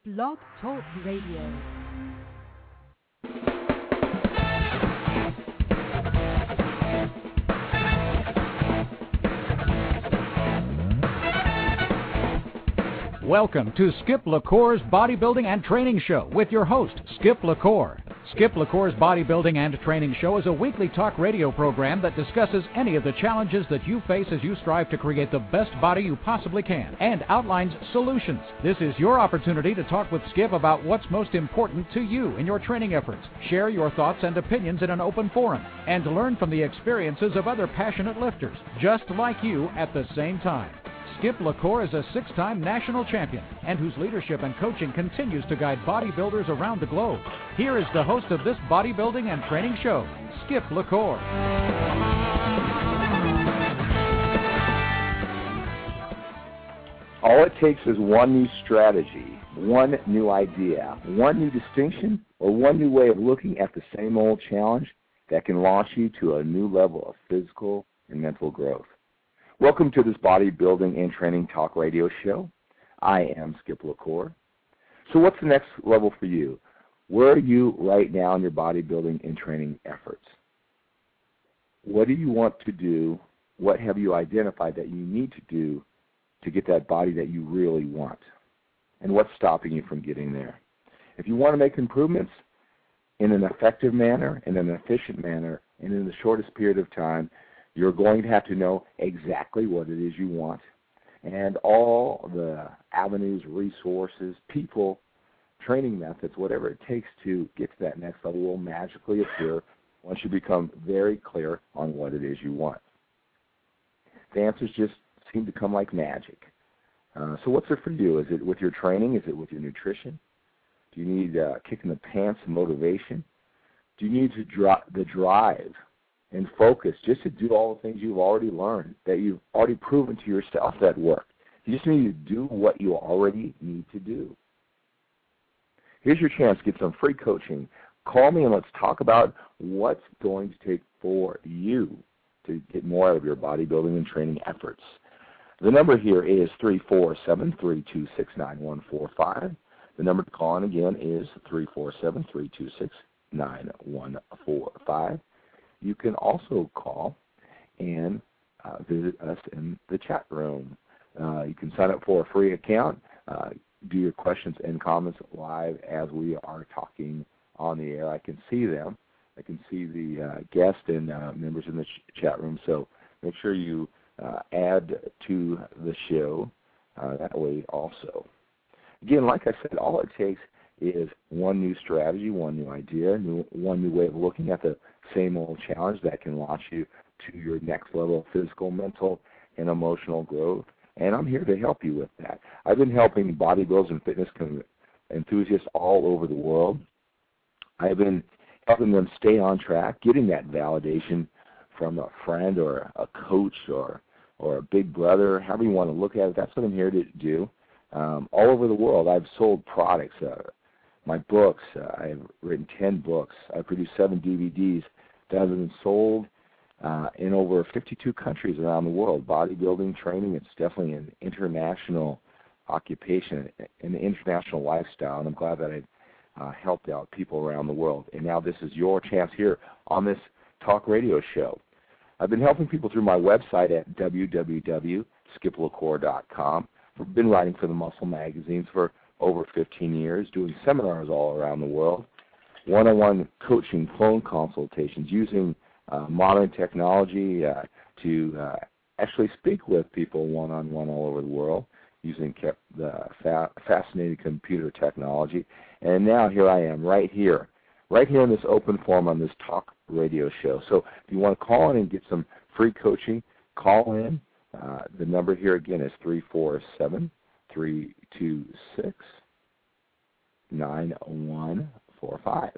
Blog Talk Radio. Welcome to Skip LaCour's Bodybuilding and Training Show with your host, Skip LaCour. Skip LaCour's Bodybuilding and Training Show is a weekly talk radio program that discusses any of the challenges that you face as you strive to create the best body you possibly can and outlines solutions. This is your opportunity to talk with Skip about what's most important to you in your training efforts, share your thoughts and opinions in an open forum, and learn from the experiences of other passionate lifters, just like you at the same time. Skip LaCour is a 6-time national champion and whose leadership and coaching continues to guide bodybuilders around the globe. Here is the host of this bodybuilding and training show, Skip LaCour. All it takes is one new strategy, one new idea, one new distinction, or one new way of looking at the same old challenge that can launch you to a new level of physical and mental growth. Welcome to this bodybuilding and training talk radio show. I am Skip LaCour. So what's the next level for you? Where are you right now in your bodybuilding and training efforts? What do you want to do? What have you identified that you need to do to get that body that you really want? And what's stopping you from getting there? If you want to make improvements in an effective manner, in an efficient manner, and in the shortest period of time, you're going to have to know exactly what it is you want, and all the avenues, resources, people, training methods, whatever it takes to get to that next level will magically appear once you become very clear on what it is you want. The answers just seem to come like magic. So what's it for you? Is it with your training? Is it with your nutrition? Do you need a kick in the pants motivation? Do you need the drive and focus just to do all the things you've already learned, that you've already proven to yourself that work? You just need to do what you already need to do. Here's your chance to get some free coaching. Call me and let's talk about what's going to take for you to get more out of your bodybuilding and training efforts. The number here is 347-326-9145. The number to call in again is 347-326-9145. You can also call and visit us in the chat room. You can sign up for a free account, do your questions and comments live as we are talking on the air. I can see them. I can see the guests and members in the chat room, so make sure you add to the show that way also. Again, like I said, all it takes is one new strategy, one new idea, one new way of looking at the same old challenge that can launch you to your next level of physical, mental, and emotional growth. And I'm here to help you with that. I've been helping bodybuilders and fitness enthusiasts all over the world. I've been helping them stay on track, getting that validation from a friend or a coach or a big brother, however you want to look at it. That's what I'm here to do. All over the world, I've sold products. My books, I've written 10 books. I've produced 7 DVDs that have been sold in over 52 countries around the world. Bodybuilding, training, it's definitely an international occupation, an international lifestyle, and I'm glad that I've helped out people around the world. And now this is your chance here on this talk radio show. I've been helping people through my website at www.skiplacour.com. I've been writing for the Muscle magazines for over 15 years, doing seminars all around the world, one-on-one coaching, phone consultations, using modern technology to actually speak with people one-on-one all over the world, using the fascinating computer technology. And now here I am, right here in this open forum on this talk radio show. So if you want to call in and get some free coaching, call in. The number here again is 347-326-9145.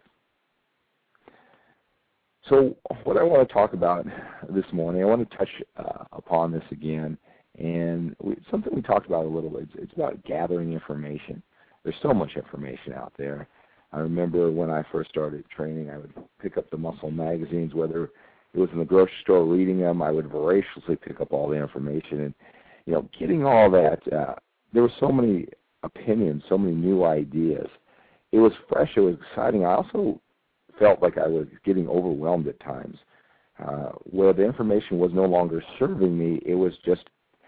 So what I want to talk about this morning, I want to touch upon this again, and something we talked about a little bit. It's about gathering information. There's so much information out there. I remember when I first started training, I would pick up the Muscle magazines, whether it was in the grocery store reading them, I would voraciously pick up all the information. And, getting all that, there were so many opinions, so many new ideas. It was fresh. It was exciting. I also felt like I was getting overwhelmed at times, where the information was no longer serving me. It was just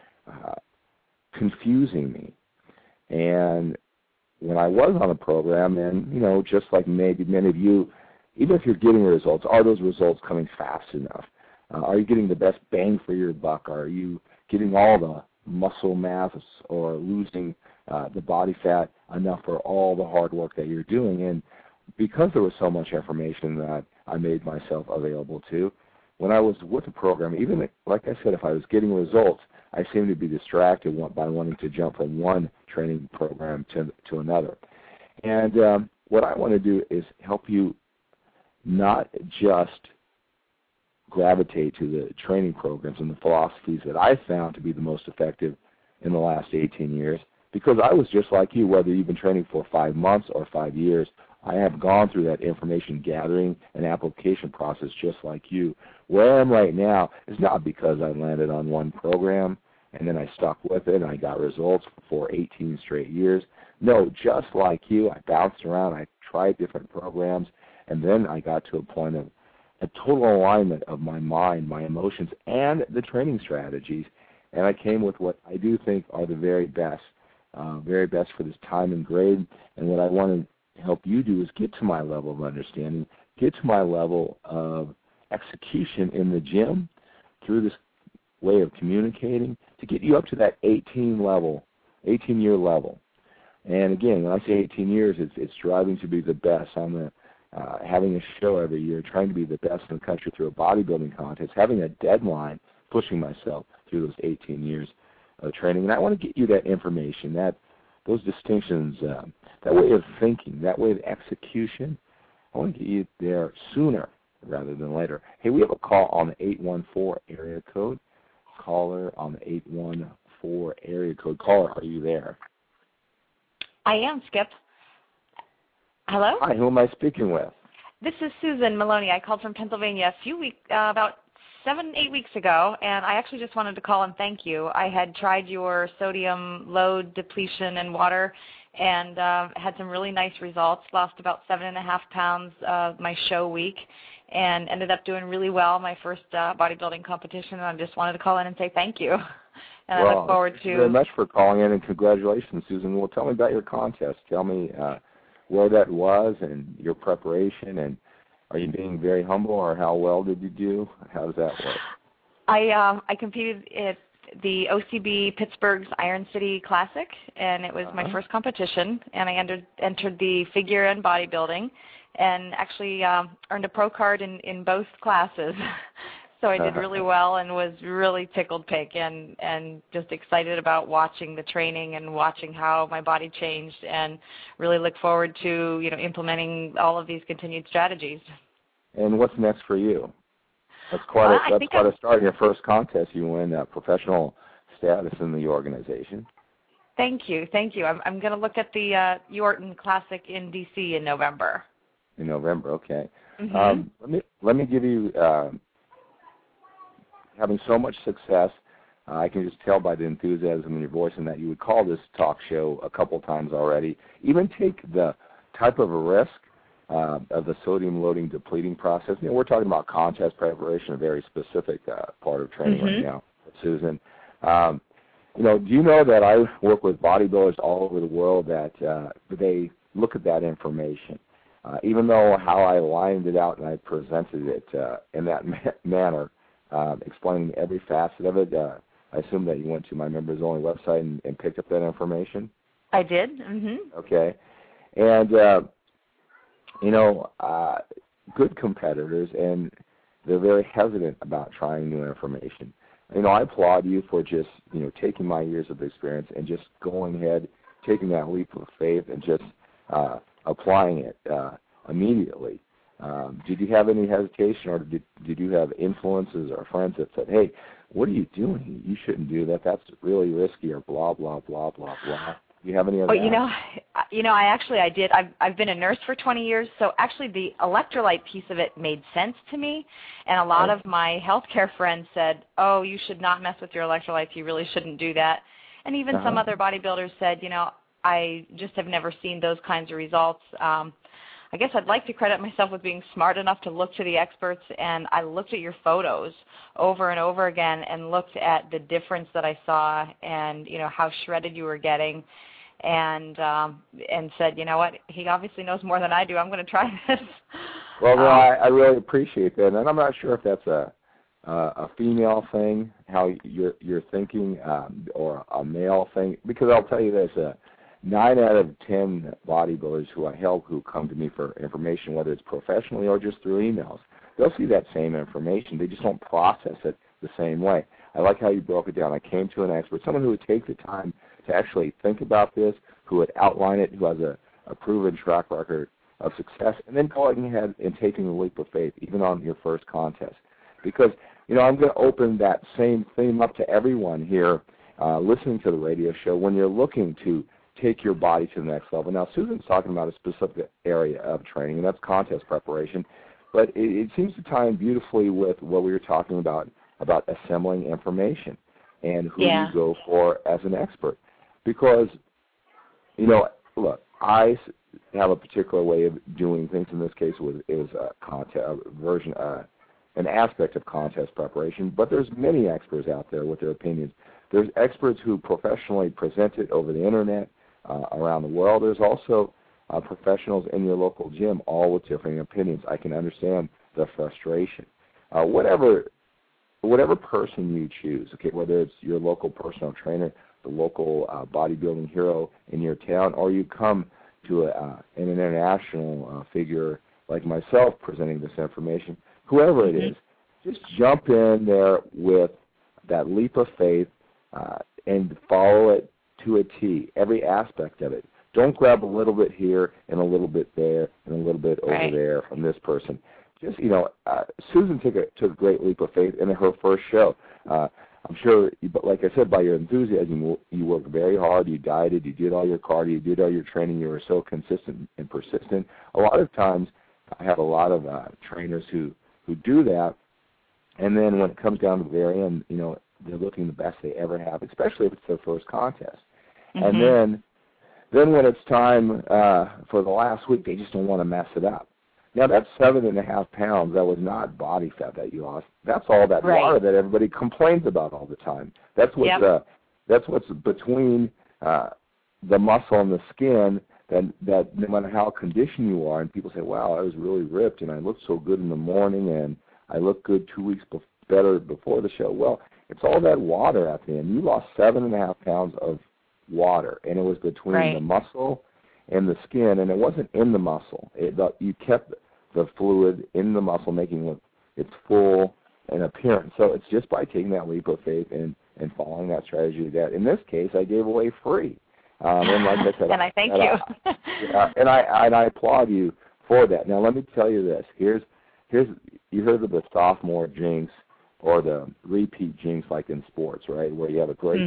confusing me. And when I was on a program, and, just like maybe many of you, even if you're getting results, are those results coming fast enough? Are you getting the best bang for your buck? Are you getting all the muscle mass or losing the body fat enough for all the hard work that you're doing? And because there was so much information that I made myself available to, when I was with the program, even like I said, if I was getting results, I seemed to be distracted by wanting to jump from one training program to another. And what I want to do is help you not just gravitate to the training programs and the philosophies that I found to be the most effective in the last 18 years, because I was just like you, whether you've been training for 5 months or 5 years. I have gone through that information gathering and application process just like you. Where I am right now is not because I landed on one program and then I stuck with it and I got results for 18 straight years. No, just like you, I bounced around, I tried different programs, and then I got to a point of a total alignment of my mind, my emotions, and the training strategies, and I came with what I do think are the very best for this time and grade. And what I want to help you do is get to my level of understanding, get to my level of execution in the gym through this way of communicating to get you up to that 18-year level. And again, when I say 18 years, it's striving to be the best. I'm having a show every year, trying to be the best in the country through a bodybuilding contest, having a deadline, pushing myself through those 18 years of training. And I want to get you that information, those distinctions, that way of thinking, that way of execution. I want to get you there sooner rather than later. Hey, we have a call on the 814 area code. Caller on the 814 area code. Caller, are you there? I am, Skip. Hello? Hi, who am I speaking with? This is Susan Maloney. I called from Pennsylvania about 7-8 weeks ago, and I actually just wanted to call and thank you. I had tried your sodium load depletion and water and had some really nice results, lost about 7.5 pounds my show week, and ended up doing really well my first bodybuilding competition, and I just wanted to call in and say thank you. And I look forward to... Thank you very much for calling in, and congratulations, Susan. Well, tell me about your contest. Tell me where that was and your preparation, and are you being very humble, or how well did you do? How does that work? I competed at the OCB Pittsburgh's Iron City Classic, and it was my first competition, and I entered the figure and bodybuilding, and actually earned a pro card in both classes. So I did really well and was really tickled pink and just excited about watching the training and watching how my body changed, and really look forward to implementing all of these continued strategies. And what's next for you? That's quite a start in your first contest. You win professional status in the organization. Thank you. I'm going to look at the Yorton Classic in D.C. in November. In November, okay. Mm-hmm. Let me give you. Having so much success, I can just tell by the enthusiasm in your voice and that you would call this talk show a couple times already. Even take the type of a risk of the sodium loading depleting process. We're talking about contest preparation, a very specific part of training right now, Susan. Do you know that I work with bodybuilders all over the world that they look at that information? Even though how I lined it out and I presented it in that manner, explaining every facet of it. I assume that you went to my members only website and picked up that information? I did. Mm-hmm. Okay. And, good competitors, and they're very hesitant about trying new information. I applaud you for just, taking my years of experience and just going ahead, taking that leap of faith and just applying it immediately. Did you have any hesitation, or did you have influences or friends that said, hey, what are you doing? You shouldn't do that. That's really risky, or blah, blah, blah, blah, blah. Do you have any other? I did. I've been a nurse for 20 years, so actually the electrolyte piece of it made sense to me, and a lot of my healthcare friends said, you should not mess with your electrolytes. You really shouldn't do that. And even some other bodybuilders said, I just have never seen those kinds of results. I guess I'd like to credit myself with being smart enough to look to the experts, and I looked at your photos over and over again and looked at the difference that I saw and, how shredded you were getting, and said, you know what, he obviously knows more than I do. I'm going to try this. Well, no, I really appreciate that, and I'm not sure if that's a female thing, how you're thinking, or a male thing, because I'll tell you this, 9 out of 10 bodybuilders who I help who come to me for information, whether it's professionally or just through emails, they'll see that same information. They just don't process it the same way. I like how you broke it down. I came to an expert, someone who would take the time to actually think about this, who would outline it, who has a proven track record of success, and then going ahead and taking the leap of faith, even on your first contest. Because, I'm going to open that same theme up to everyone here listening to the radio show when you're looking to take your body to the next level. Now, Susan's talking about a specific area of training, and that's contest preparation, but it seems to tie in beautifully with what we were talking about assembling information and who you go for as an expert. Because, look, I have a particular way of doing things. In this case, it was an aspect of contest preparation, but there's many experts out there with their opinions. There's experts who professionally present it over the internet around the world. There's also professionals in your local gym, all with differing opinions. I can understand the frustration. Whatever person you choose, okay, whether it's your local personal trainer, the local bodybuilding hero in your town, or you come to an international figure like myself presenting this information, whoever it is, just jump in there with that leap of faith and follow it to a T, every aspect of it. Don't grab a little bit here and a little bit there and a little bit over there from this person. Just, Susan took a great leap of faith in her first show. I'm sure, but like I said, by your enthusiasm, you worked very hard, you dieted, you did all your cardio, you did all your training, you were so consistent and persistent. A lot of times, I have a lot of trainers who do that, and then when it comes down to the very end, they're looking the best they ever have, especially if it's their first contest. And then when it's time for the last week, they just don't want to mess it up. Now, that's 7.5 pounds. That was not body fat that you lost. That's all that water that everybody complains about all the time. That's what's between the muscle and the skin. That no matter how conditioned you are, and people say, "Wow, I was really ripped, and I looked so good in the morning, and I looked good 2 weeks better before the show." Well, it's all that water at the end. You lost 7.5 pounds of water, and it was between the muscle and the skin, and it wasn't in the muscle. You kept the fluid in the muscle, making it full in appearance. So it's just by taking that leap of faith and following that strategy that, in this case, I gave away free. And like I said, and I thank you. And I applaud you for that. Now, let me tell you this. Here's you heard of the sophomore jinx or the repeat jinx, like in sports, right, where you have a great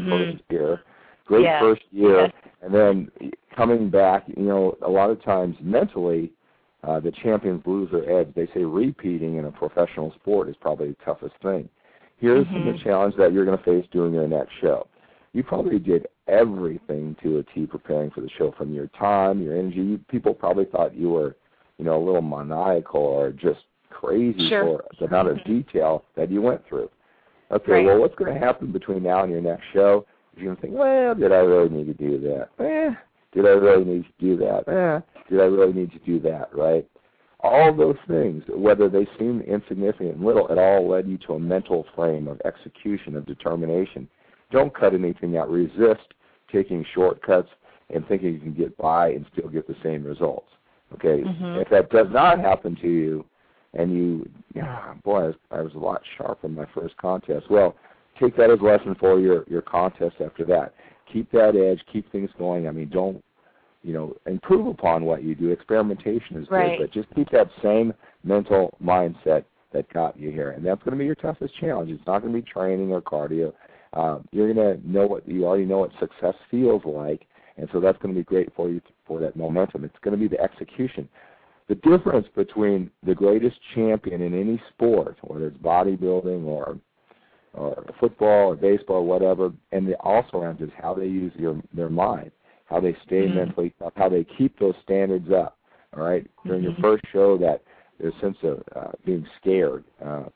first year, and then coming back, a lot of times mentally, the champions lose their edge. They say repeating in a professional sport is probably the toughest thing. Here's the challenge that you're going to face doing your next show. You probably did everything to a T preparing for the show, from your time, your energy. People probably thought you were, a little maniacal or just crazy for the amount of detail that you went through. Okay, well, what's going to happen between now and your next show? You're going to think, well, did I really need to do that? Did I really need to do that? Did I really need to do that, right? All of those things, whether they seem insignificant and little, it all led you to a mental frame of execution, of determination. Don't cut anything out. Resist taking shortcuts and thinking you can get by and still get the same results. Okay? If that does not happen to you, and I was a lot sharper in my first contest, well, take that as a lesson for your contest after that. Keep that edge. Keep things going. I mean, don't, improve upon what you do. Experimentation is good, but just keep that same mental mindset that got you here. And that's going to be your toughest challenge. It's not going to be training or cardio. You're going to know you already know what success feels like, and so that's going to be great for you for that momentum. It's going to be the execution. The difference between the greatest champion in any sport, whether it's bodybuilding or football or baseball or whatever, and the also around is how they use their mind, how they stay mentally tough, how they keep those standards up. All right, during your first show, that their sense of being scared,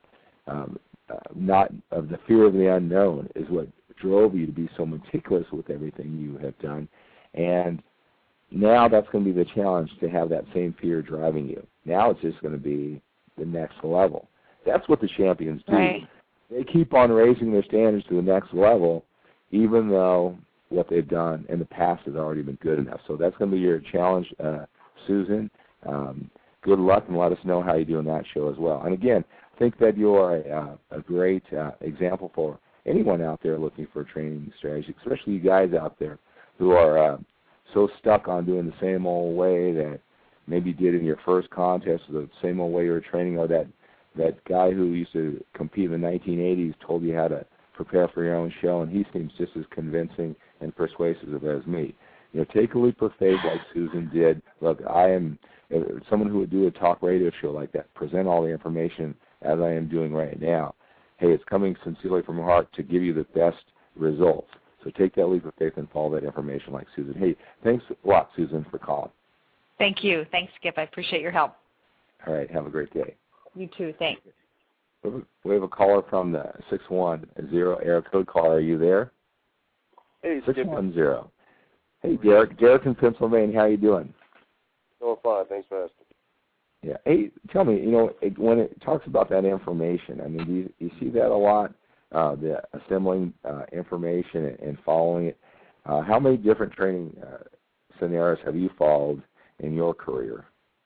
not of the fear of the unknown, is what drove you to be so meticulous with everything you have done. And now that's going to be the challenge, to have that same fear driving you. Now it's just going to be the next level. That's what the champions do. Right. They keep on raising their standards to the next level, even though what they've done in the past has already been good enough. So that's going to be your challenge, Susan. Good luck, and let us know how you do in that show as well. And again, I think that you are a great example for anyone out there looking for a training strategy, especially you guys out there who are so stuck on doing the same old way that maybe you did in your first contest, or the same old way you were training, or that guy who used to compete in the 1980s told you how to prepare for your own show, and he seems just as convincing and persuasive as me. You know, take a leap of faith like Susan did. Look, I am someone who would do a talk radio show like that, present all the information as I am doing right now. Hey, it's coming sincerely from my heart to give you the best results. So take that leap of faith and follow that information like Susan. Hey, thanks a lot, Susan, for calling. Thank you. Thanks, Skip. I appreciate your help. All right, have a great day. You too. Thanks. We have a caller from the 610 area code. Caller, are you there? Hey, Skip. 610. Hey, Derek. Derek in Pennsylvania, how you doing? Doing fine. Thanks for asking. Yeah. Hey, tell me, you know, when it talks about that information, I mean, do you see that a lot, the assembling information and following it? How many different training scenarios have you followed in your career?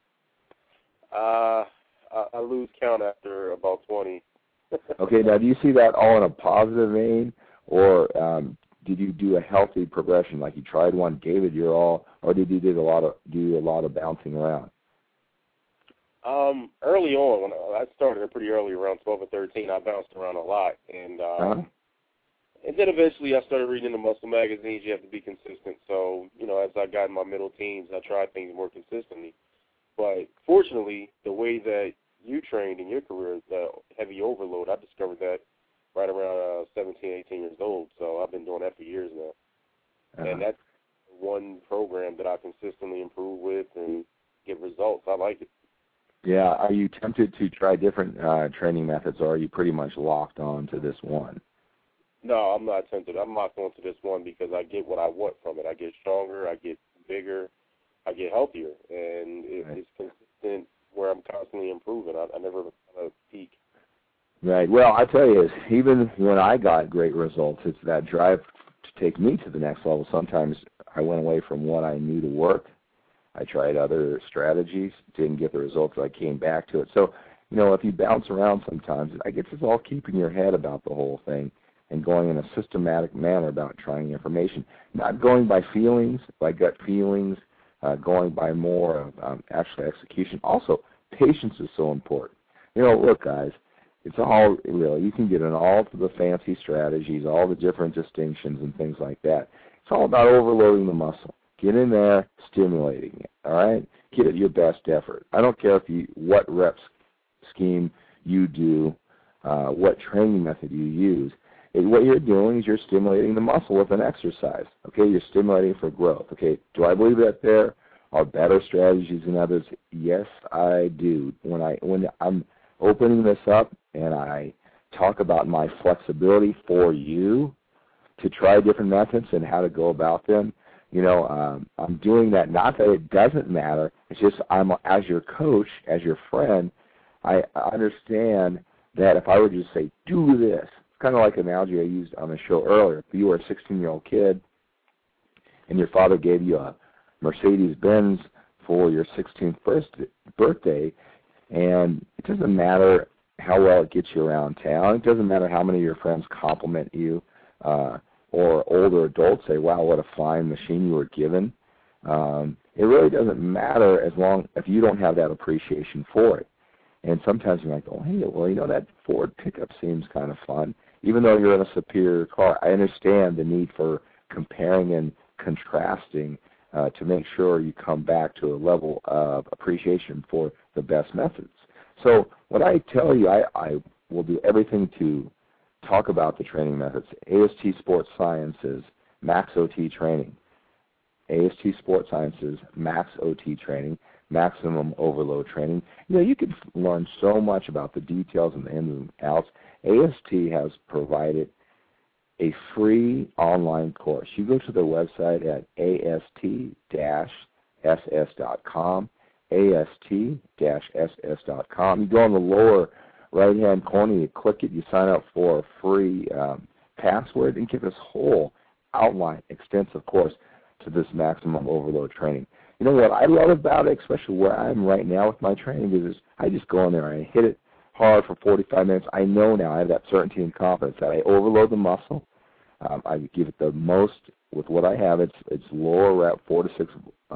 I lose count after about 20. Okay. Now, do you see that all in a positive vein, or did you do a healthy progression, like you tried one, gave it your all, or did you do a lot of bouncing around? Early on, when I started pretty early, around 12 or 13, I bounced around a lot, and then eventually I started reading the muscle magazines. You have to be consistent. So, you know, as I got in my middle teens, I tried things more consistently. But fortunately, the way that you trained in your career, the heavy overload, I discovered that right around 17, 18 years old. So I've been doing that for years now. And that's one program that I consistently improve with and get results. I like it. Yeah. Are you tempted to try different training methods, or are you pretty much locked on to this one? No, I'm not tempted. I'm locked on to this one because I get what I want from it. I get stronger, I get bigger, I get healthier, and it's consistent where I'm constantly improving. I never peak. Right. Well, I tell you, even when I got great results, it's that drive to take me to the next level. Sometimes I went away from what I knew to work. I tried other strategies, didn't get the results, I came back to it. So, you know, if you bounce around sometimes, I guess it's all keeping your head about the whole thing and going in a systematic manner about trying information, not going by feelings, by gut feelings, going by more of actual execution. Also, patience is so important. You know, look, guys, it's all real. You can get in all the fancy strategies, all the different distinctions and things like that. It's all about overloading the muscle. Get in there, stimulating it, all right? Give it your best effort. I don't care what reps scheme you do, what training method you use. What you're doing is you're stimulating the muscle with an exercise, okay? You're stimulating for growth, okay? Do I believe that there are better strategies than others? Yes, I do. When I'm opening this up and I talk about my flexibility for you to try different methods and how to go about them, you know, I'm doing that not that it doesn't matter. It's just I'm, as your coach, as your friend, I understand that if I were to just say, do this, kind of like an analogy I used on the show earlier. If you were a 16-year-old kid and your father gave you a Mercedes-Benz for your 16th birthday, and it doesn't matter how well it gets you around town. It doesn't matter how many of your friends compliment you, or older adults say, wow, what a fine machine you were given. It really doesn't matter as long if you don't have that appreciation for it. And sometimes you're like, oh, hey, well, you know, that Ford pickup seems kind of fun. Even though you're in a superior car, I understand the need for comparing and contrasting to make sure you come back to a level of appreciation for the best methods. So what I tell you, I will do everything to talk about the training methods, AST Sports Sciences, Max OT Training. AST Sports Sciences Max OT Training, Maximum Overload Training. You can learn so much about the details and the ins and outs. AST has provided a free online course. You go to their website at ast-ss.com, ast-ss.com. You go in the lower right-hand corner, you click it, you sign up for a free password, and get this whole outline, extensive course to this Maximum Overload Training. You know what I love about it, especially where I'm right now with my training, is I just go in there and I hit it hard for 45 minutes. I know now, I have that certainty and confidence that I overload the muscle. I give it the most with what I have. It's lower rep, 4 to 6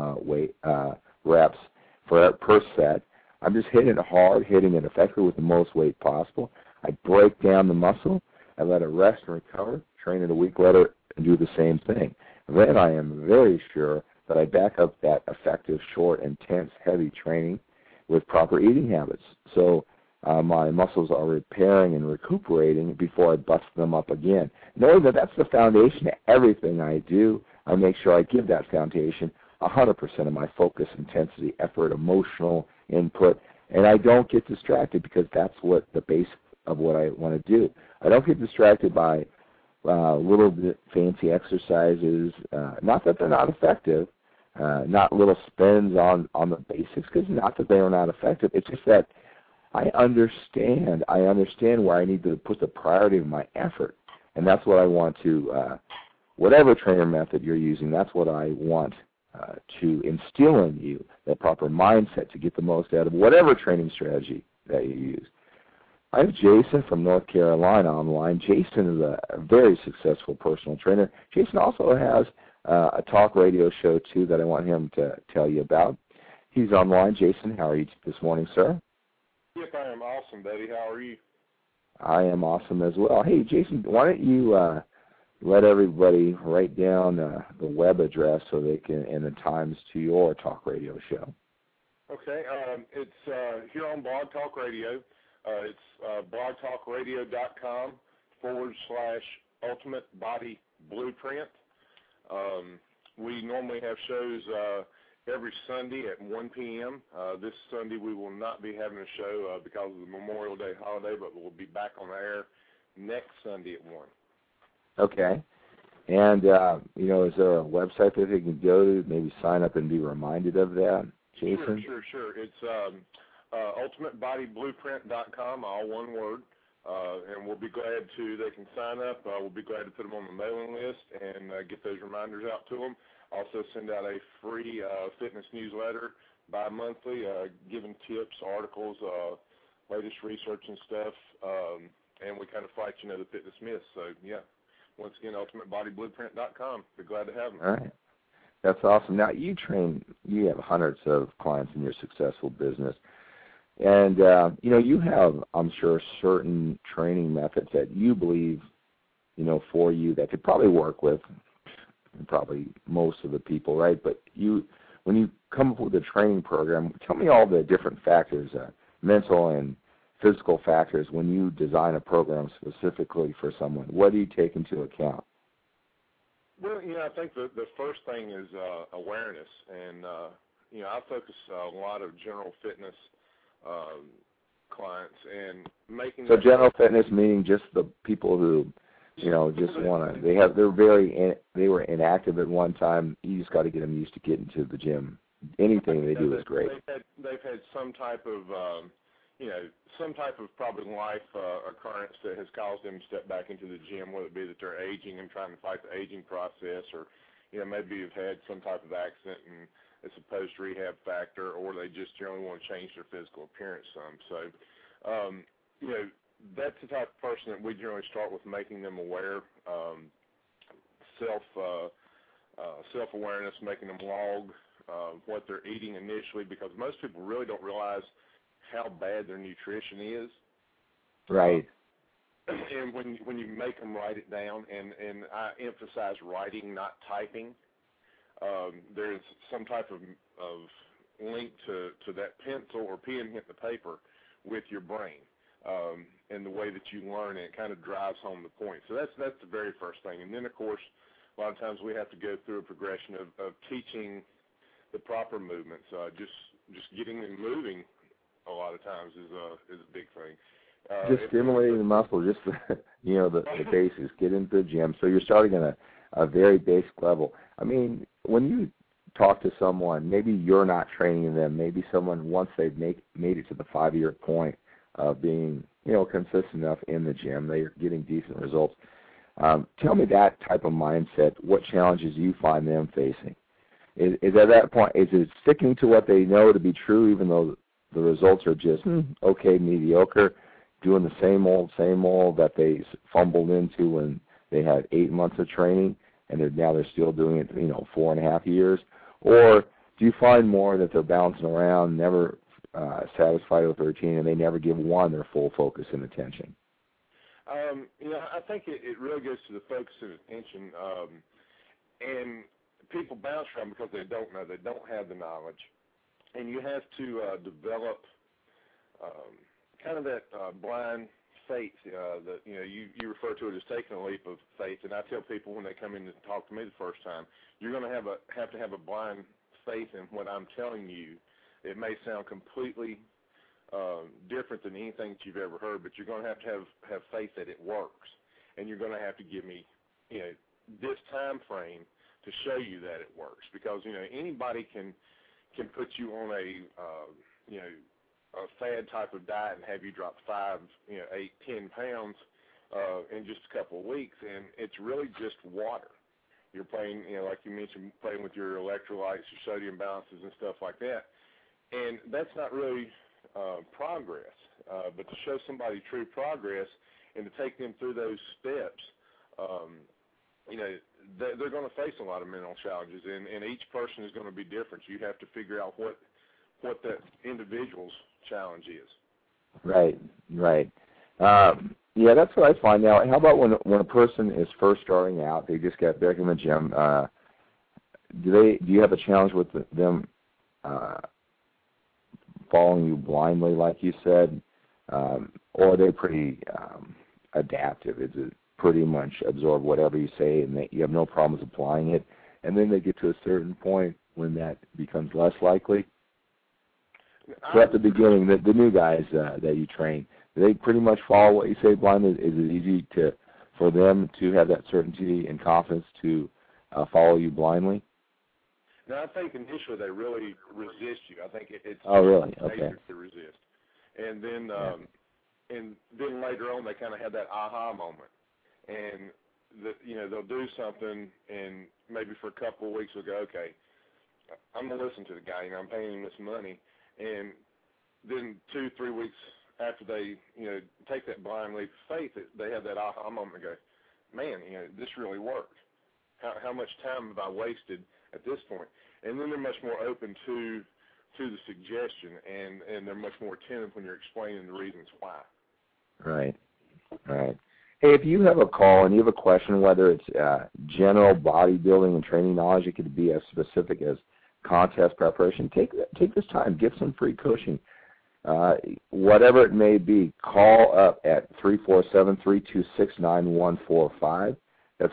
reps per set. I'm just hitting it hard, hitting it effectively with the most weight possible. I break down the muscle, I let it rest and recover, train it a week later, and do the same thing. Then I am very sure that I back up that effective, short, intense, heavy training with proper eating habits. So my muscles are repairing and recuperating before I bust them up again. Knowing that that's the foundation of everything I do, I make sure I give that foundation 100% of my focus, intensity, effort, emotional input, and I don't get distracted, because that's what the base of what I want to do. I don't get distracted by little bit fancy exercises, not that they're not effective, not little spins on the basics, because not that they are not effective. It's just that I understand where I need to put the priority of my effort, and that's what I want to, whatever trainer method you're using, that's what I want to instill in you, that proper mindset to get the most out of whatever training strategy that you use. I have Jason from North Carolina on the line. Jason is a very successful personal trainer. Jason also has a talk radio show, too, that I want him to tell you about. He's on the line. Jason, how are you this morning, sir? Yes, I am awesome, buddy. How are you? I am awesome as well. Hey, Jason, why don't you let everybody write down the web address so they can, and the times to your talk radio show. Okay. It's here on Blog Talk Radio. It's blogtalkradio.com/Ultimate Body Blueprint. We normally have shows every Sunday at 1 p.m. This Sunday we will not be having a show because of the Memorial Day holiday, but we'll be back on the air next Sunday at 1. Okay. And, is there a website that they can go to, maybe sign up and be reminded of that, Jason? Sure. It's ultimatebodyblueprint.com, all one word. And we'll be glad they can sign up. We'll be glad to put them on the mailing list and get those reminders out to them. Also send out a free fitness newsletter bi-monthly, giving tips, articles, latest research and stuff. And we kind of fight, the fitness myths. So, yeah. Once again, ultimatebodyblueprint.com. Be glad to have them. All right. That's awesome. Now, you have hundreds of clients in your successful business. And, you have, I'm sure, certain training methods that you believe, for you that could probably work with probably most of the people, right? But when you come up with a training program, tell me all the different factors, mental and physical factors, when you design a program specifically for someone. What do you take into account? Well, I think the first thing is awareness. And, I focus a lot of general fitness clients and making. So general fitness meaning just the people who, just want to. They were inactive at one time. You just got to get them used to getting to the gym. Anything they do is great. They've had some type of, probably life occurrence that has caused them to step back into the gym, whether it be that they're aging and trying to fight the aging process, or maybe you've had some type of accident and it's a post-rehab factor, or they just generally want to change their physical appearance some. So, that's the type of person that we generally start with, making them aware, self-awareness, making them log what they're eating initially, because most people really don't realize how bad their nutrition is. Right. And when you make them write it down, and I emphasize writing, not typing, there's some type of link to that pencil or pen hit the paper with your brain, and the way that you learn it kind of drives home the point. So that's the very first thing. And then, of course, a lot of times we have to go through a progression of teaching the proper movements. Just getting them moving a lot of times is a big thing. Just stimulating the muscle, just the basics. Get into the gym. So you're starting at a very basic level. I mean, when you talk to someone, maybe you're not training them. Maybe someone, once they've made it to the 5-year point of being, consistent enough in the gym, they're getting decent results. Tell me that type of mindset. What challenges you find them facing? Is at that point, is it sticking to what they know to be true, even though the results are just okay, mediocre, doing the same old that they fumbled into when they had 8 months of training, and now they're still doing it, 4.5 years? Or do you find more that they're bouncing around, never satisfied with their routine, and they never give one their full focus and attention? I think it really goes to the focus and attention, and people bounce around because they don't know, they don't have the knowledge, and you have to develop kind of that blind faith that you refer to it as taking a leap of faith. And I tell people when they come in to talk to me the first time, you're going to have to have a blind faith in what I'm telling you. It may sound completely different than anything that you've ever heard, but you're going to have faith that it works, and you're going to have to give me this time frame to show you that it works, because anybody can put you on a fad type of diet and have you drop 5, 8, 10 pounds in just a couple of weeks, and it's really just water. You're playing, like you mentioned, playing with your electrolytes, your sodium balances and stuff like that, and that's not really progress. But to show somebody true progress and to take them through those steps, they're going to face a lot of mental challenges, and each person is going to be different. You have to figure out what that individual's challenge is. Right. Yeah, that's what I find now. How about when a person is first starting out, they just got back in the gym, do you have a challenge with them following you blindly, like you said, or are they pretty adaptive? Is it pretty much absorb whatever you say and you have no problems applying it, and then they get to a certain point when that becomes less likely? So at the beginning, the new guys that you train, do they pretty much follow what you say blindly? Is it easy for them to have that certainty and confidence to follow you blindly? No, I think initially they really resist you. I think it's really? Okay. nature to resist, and then then later on they kind of have that aha moment, and they'll do something, and maybe for a couple of weeks they'll go, okay, I'm gonna listen to the guy. I'm paying him this money. And then 2-3 weeks after they, take that blind leap of faith, they have that aha moment and go, man, this really worked. How much time have I wasted at this point? And then they're much more open to the suggestion, and they're much more attentive when you're explaining the reasons why. Right. Hey, if you have a call and you have a question, whether it's general bodybuilding and training knowledge, it could be as specific as contest preparation, take this time, get some free coaching. Whatever it may be, call up at 347-326-9145. That's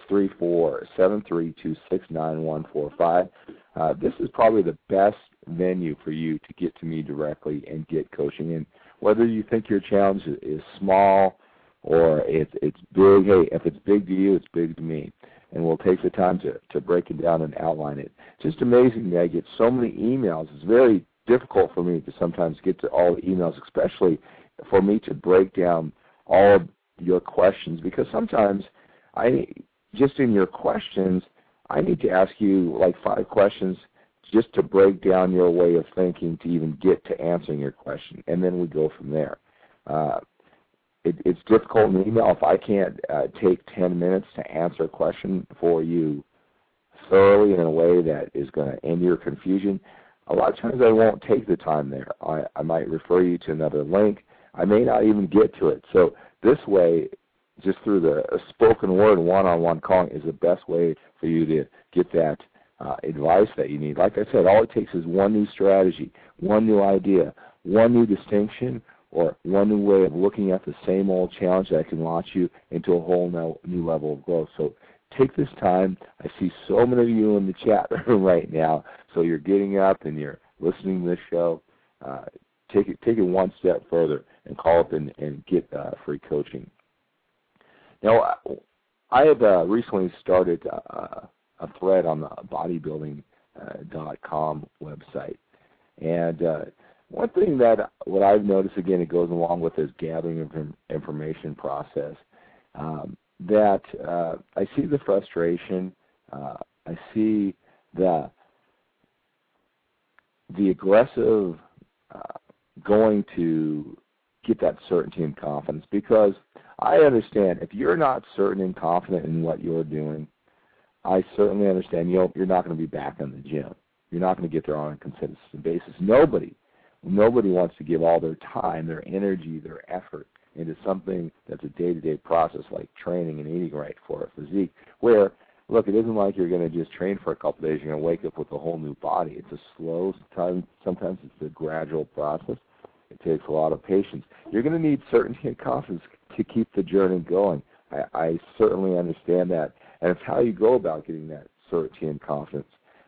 347-326-9145. This is probably the best venue for you to get to me directly and get coaching. And whether you think your challenge is small or it's big, hey, if it's big to you, it's big to me. And we'll take the time to break it down and outline it. Just amazing that I get so many emails. It's very difficult for me to sometimes get to all the emails, especially for me to break down all of your questions, because sometimes just in your questions, I need to ask you like 5 questions just to break down your way of thinking to even get to answering your question, and then we go from there. It's difficult in the email if I can't take 10 minutes to answer a question for you thoroughly in a way that is going to end your confusion. A lot of times I won't take the time there. I might refer you to another link. I may not even get to it. So this way, just through the spoken word one-on-one calling is the best way for you to get that advice that you need. Like I said, all it takes is one new strategy, one new idea, one new distinction, or one new way of looking at the same old challenge that can launch you into a whole new level of growth. So take this time. I see so many of you in the chat room right now, so you're getting up and you're listening to this show. Take it one step further and call up and get free coaching. Now, I have recently started a thread on the bodybuilding.com website, and one thing that what I've noticed, again, it goes along with this gathering information process, that I see the frustration, I see the aggressive going to get that certainty and confidence, because I understand if you're not certain and confident in what you're doing, I certainly understand you're not going to be back in the gym. You're not going to get there on a consistent basis. Nobody wants to give all their time, their energy, their effort into something that's a day-to-day process like training and eating right for a physique, where, look, it isn't like you're going to just train for a couple of days, you're going to wake up with a whole new body. It's a slow time. Sometimes it's a gradual process. It takes a lot of patience. You're going to need certainty and confidence to keep the journey going. I certainly understand that, and it's how you go about getting that certainty and confidence.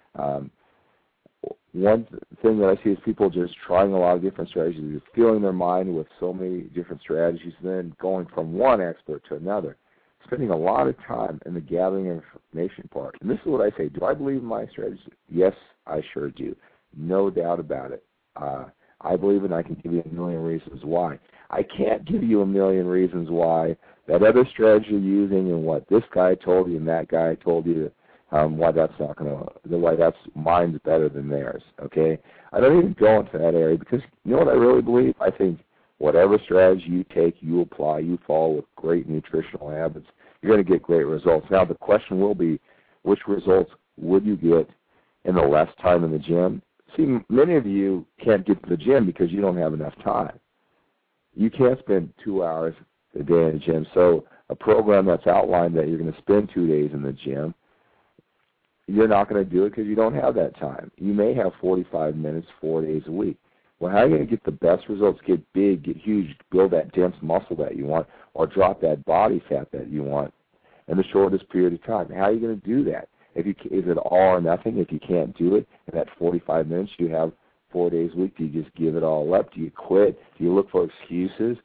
One thing that I see is people just trying a lot of different strategies, filling their mind with so many different strategies, and then going from one expert to another, spending a lot of time in the gathering information part. And this is what I say. Do I believe in my strategy? Yes, I sure do. No doubt about it. I believe it, and I can give you a million reasons why. I can't give you a million reasons why that other strategy you're using and what this guy told you and that guy told you, why that's mine's better than theirs, okay? I don't even go into that area because you know what I really believe? I think whatever strategy you take, you apply, you follow with great nutritional habits, you're going to get great results. Now the question will be, which results would you get in the less time in the gym? See, many of you can't get to the gym because you don't have enough time. You can't spend 2 hours a day in the gym. So a program that's outlined that you're going to spend 2 days in the gym, you're not going to do it because you don't have that time. You may have 45 minutes 4 days a week. Well, how are you going to get the best results, get big, get huge, build that dense muscle that you want, or drop that body fat that you want in the shortest period of time? How are you going to do that? Is it all or nothing? If you can't do it in that 45 minutes you have 4 days a week, do you just give it all up? Do you quit? Do you look for excuses?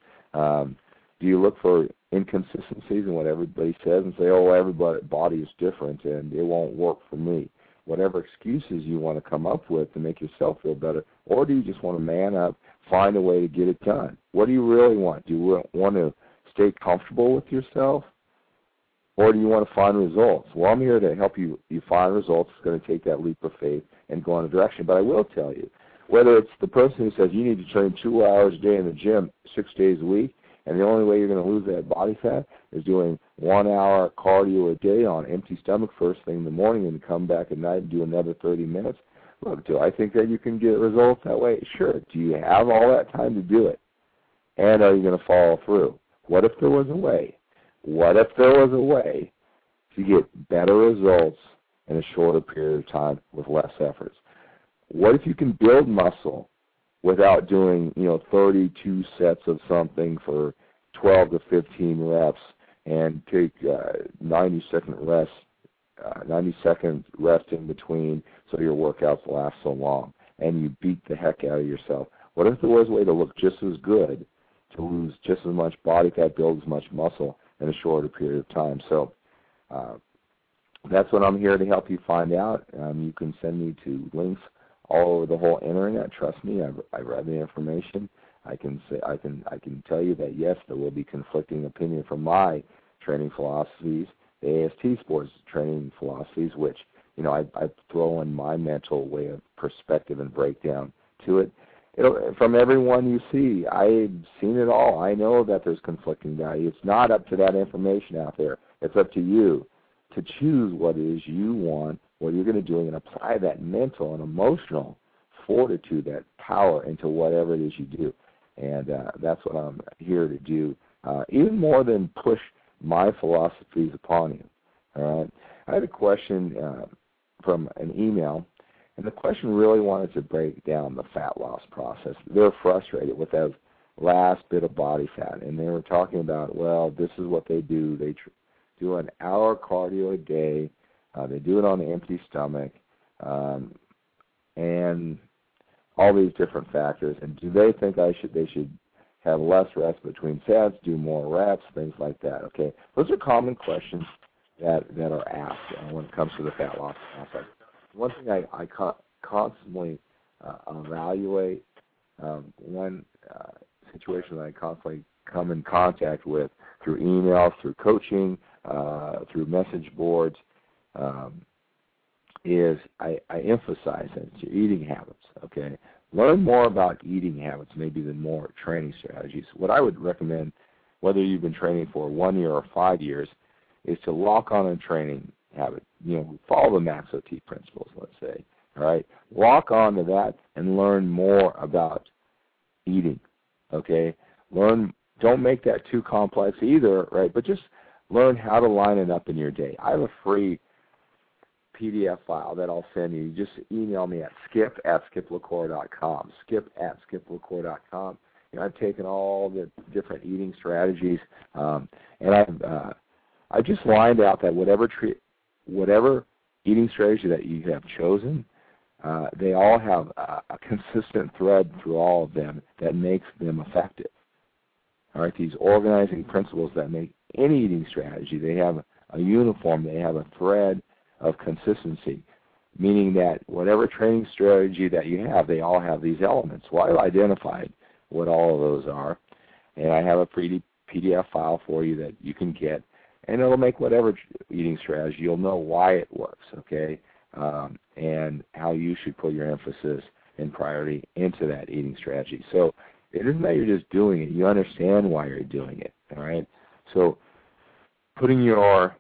Do you look for inconsistencies in what everybody says and say, oh, everybody's body is different and it won't work for me? Whatever excuses you want to come up with to make yourself feel better, or do you just want to man up, find a way to get it done? What do you really want? Do you want to stay comfortable with yourself, or do you want to find results? Well, I'm here to help you find results. It's going to take that leap of faith and go in a direction. But I will tell you, whether it's the person who says you need to train 2 hours a day in the gym 6 days a week, and the only way you're going to lose that body fat is doing 1 hour cardio a day on empty stomach first thing in the morning and come back at night and do another 30 minutes. Look, do I think that you can get results that way? Sure. Do you have all that time to do it? And are you going to follow through? What if there was a way? What if there was a way to get better results in a shorter period of time with less efforts? What if you can build muscle without doing, 32 sets of something for 12 to 15 reps and take 90 second rest in between so your workouts last so long and you beat the heck out of yourself? What if there was a way to look just as good, to lose just as much body fat, build as much muscle in a shorter period of time? So that's what I'm here to help you find out. You can send me to links all over the whole internet. Trust me, I've read the information. I can tell you that yes, there will be conflicting opinion from my training philosophies, the AST Sports training philosophies, which I throw in my mental way of perspective and breakdown to it. From everyone you see, I've seen it all. I know that there's conflicting value. It's not up to that information out there. It's up to you to choose what it is you want, what you're going to do, and apply that mental and emotional fortitude, that power into whatever it is you do. And that's what I'm here to do, even more than push my philosophies upon you. All right. I had a question from an email, and the question really wanted to break down the fat loss process. They're frustrated with that last bit of body fat, and they were talking about, well, this is what they do. They do an hour cardio a day. They do it on an empty stomach, and all these different factors. And do they think they should have less rest between sets, do more reps, things like that? Okay, those are common questions that are asked when it comes to the fat loss process. One thing I constantly evaluate, one situation that I constantly come in contact with through emails, through coaching, through message boards, is I emphasize that it's your eating habits, okay? Learn more about eating habits maybe than more training strategies. What I would recommend, whether you've been training for 1 year or 5 years, is to lock on a training habit. Follow the Max-OT principles, let's say, all right? Lock on to that and learn more about eating, okay? Don't make that too complex either, right? But just learn how to line it up in your day. I have a free PDF file that I'll send you. Just email me at skip@skiplacour.com, skip@skiplacour.com. I've taken all the different eating strategies, and I've just lined out that whatever eating strategy that you have chosen, they all have a consistent thread through all of them that makes them effective. All right, these organizing principles that make any eating strategy, they have a uniform, they have a thread of consistency, meaning that whatever training strategy that you have, they all have these elements. Well, I've identified what all of those are, and I have a PDF file for you that you can get, and it'll make whatever eating strategy, you'll know why it works, okay, and how you should put your emphasis and priority into that eating strategy. So it isn't that you're just doing it. You understand why you're doing it, all right? So putting your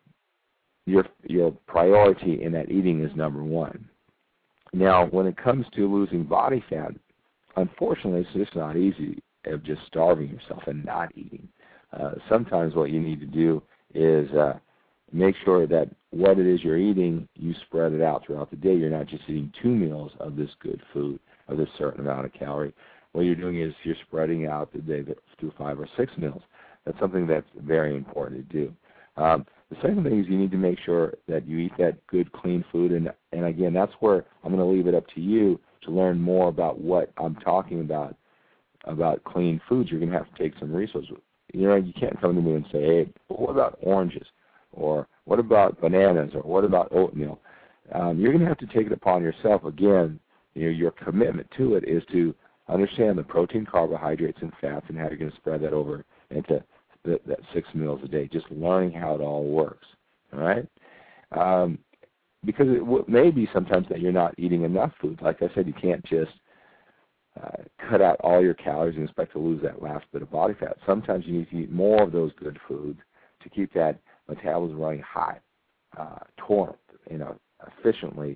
priority in that eating is number one. Now, when it comes to losing body fat, unfortunately, it's just not easy of just starving yourself and not eating. Sometimes what you need to do is make sure that what it is you're eating, you spread it out throughout the day. You're not just eating 2 meals of this good food, of this certain amount of calorie. What you're doing is you're spreading out the day through 5 or 6 meals. That's something that's very important to do. The second thing is you need to make sure that you eat that good, clean food. And again, that's where I'm going to leave it up to you to learn more about what I'm talking about clean foods. You're going to have to take some resources. You can't come to me and say, hey, but what about oranges? Or what about bananas? Or what about oatmeal? You're going to have to take it upon yourself. Again, your commitment to it is to understand the protein, carbohydrates, and fats and how you're going to spread that over into that 6 meals a day, just learning how it all works, all right? Because it may be sometimes that you're not eating enough food. Like I said, you can't just cut out all your calories and expect to lose that last bit of body fat. Sometimes you need to eat more of those good foods to keep that metabolism running high, torrent, efficiently,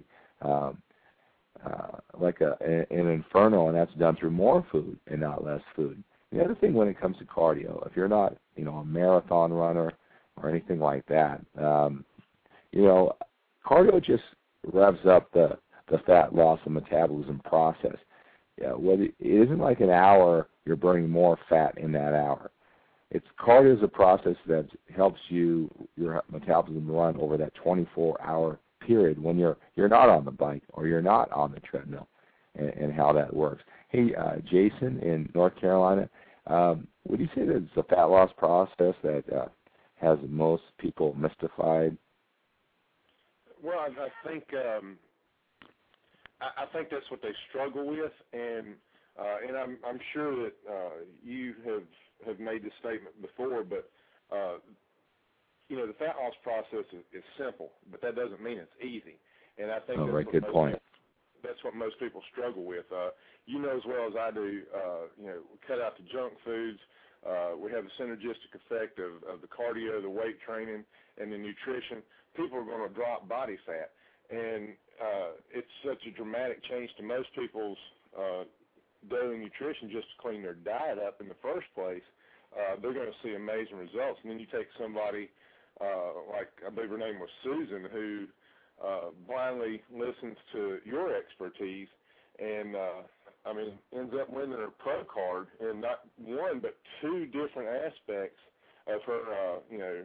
like an inferno, and that's done through more food and not less food. The other thing when it comes to cardio, if you're not, a marathon runner or anything like that, cardio just revs up the fat loss and metabolism process. It isn't like an hour you're burning more fat in that hour. Cardio is a process that helps your metabolism run over that 24-hour period when you're not on the bike or you're not on the treadmill, and how that works. Hey, Jason in North Carolina, would you say that it's the fat loss process that has most people mystified? Well, I think that's what they struggle with, and I'm sure that you have made this statement before, but the fat loss process is simple, but that doesn't mean it's easy. And I think good point. That's what most people struggle with. You know as well as I do, cut out the junk foods. We have the synergistic effect of the cardio, the weight training, and the nutrition. People are going to drop body fat. And it's such a dramatic change to most people's daily nutrition just to clean their diet up in the first place. They're going to see amazing results. And then you take somebody like, I believe her name was Susan, who blindly listens to your expertise and, ends up winning her pro card in not one but 2 different aspects of her,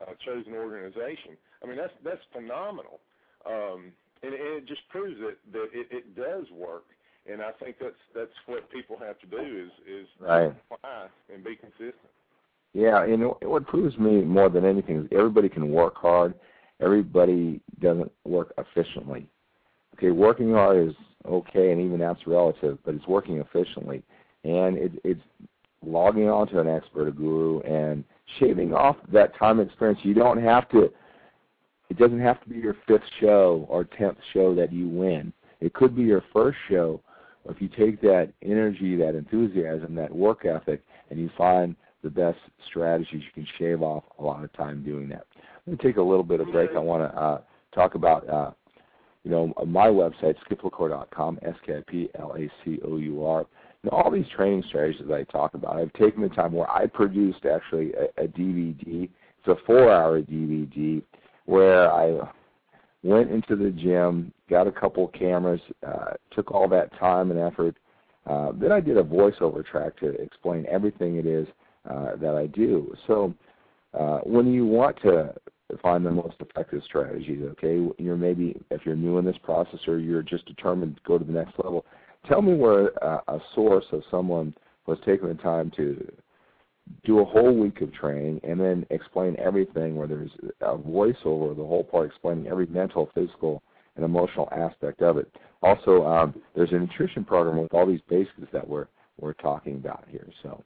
chosen organization. I mean, that's phenomenal, and it just proves that it does work. And I think that's what people have to do is right. Apply and be consistent. Yeah, and what proves me more than anything is everybody can work hard. Everybody doesn't work efficiently. Okay, working hard is okay, and even that's relative, but it's working efficiently. And it's logging on to an expert, a guru, and shaving off that time experience. You don't have to, it doesn't have to be your 5th show or 10th show that you win. It could be your first show. If you take that energy, that enthusiasm, that work ethic, and you find the best strategies, you can shave off a lot of time doing that. Let me take a little bit of break. I want to talk about, my website, skiplacour.com, SKIPLACOUR. And all these training strategies that I talk about, I've taken the time where I produced actually a DVD. It's a 4-hour DVD where I went into the gym, got a couple of cameras, took all that time and effort. Then I did a voiceover track to explain everything it is that I do. So when you want to find the most effective strategies, okay, maybe if you're new in this process or you're just determined to go to the next level, tell me where a source of someone was taking the time to do a whole week of training and then explain everything, where there's a voiceover, the whole part explaining every mental, physical, and emotional aspect of it. Also, there's a nutrition program with all these basics that we're talking about here. So.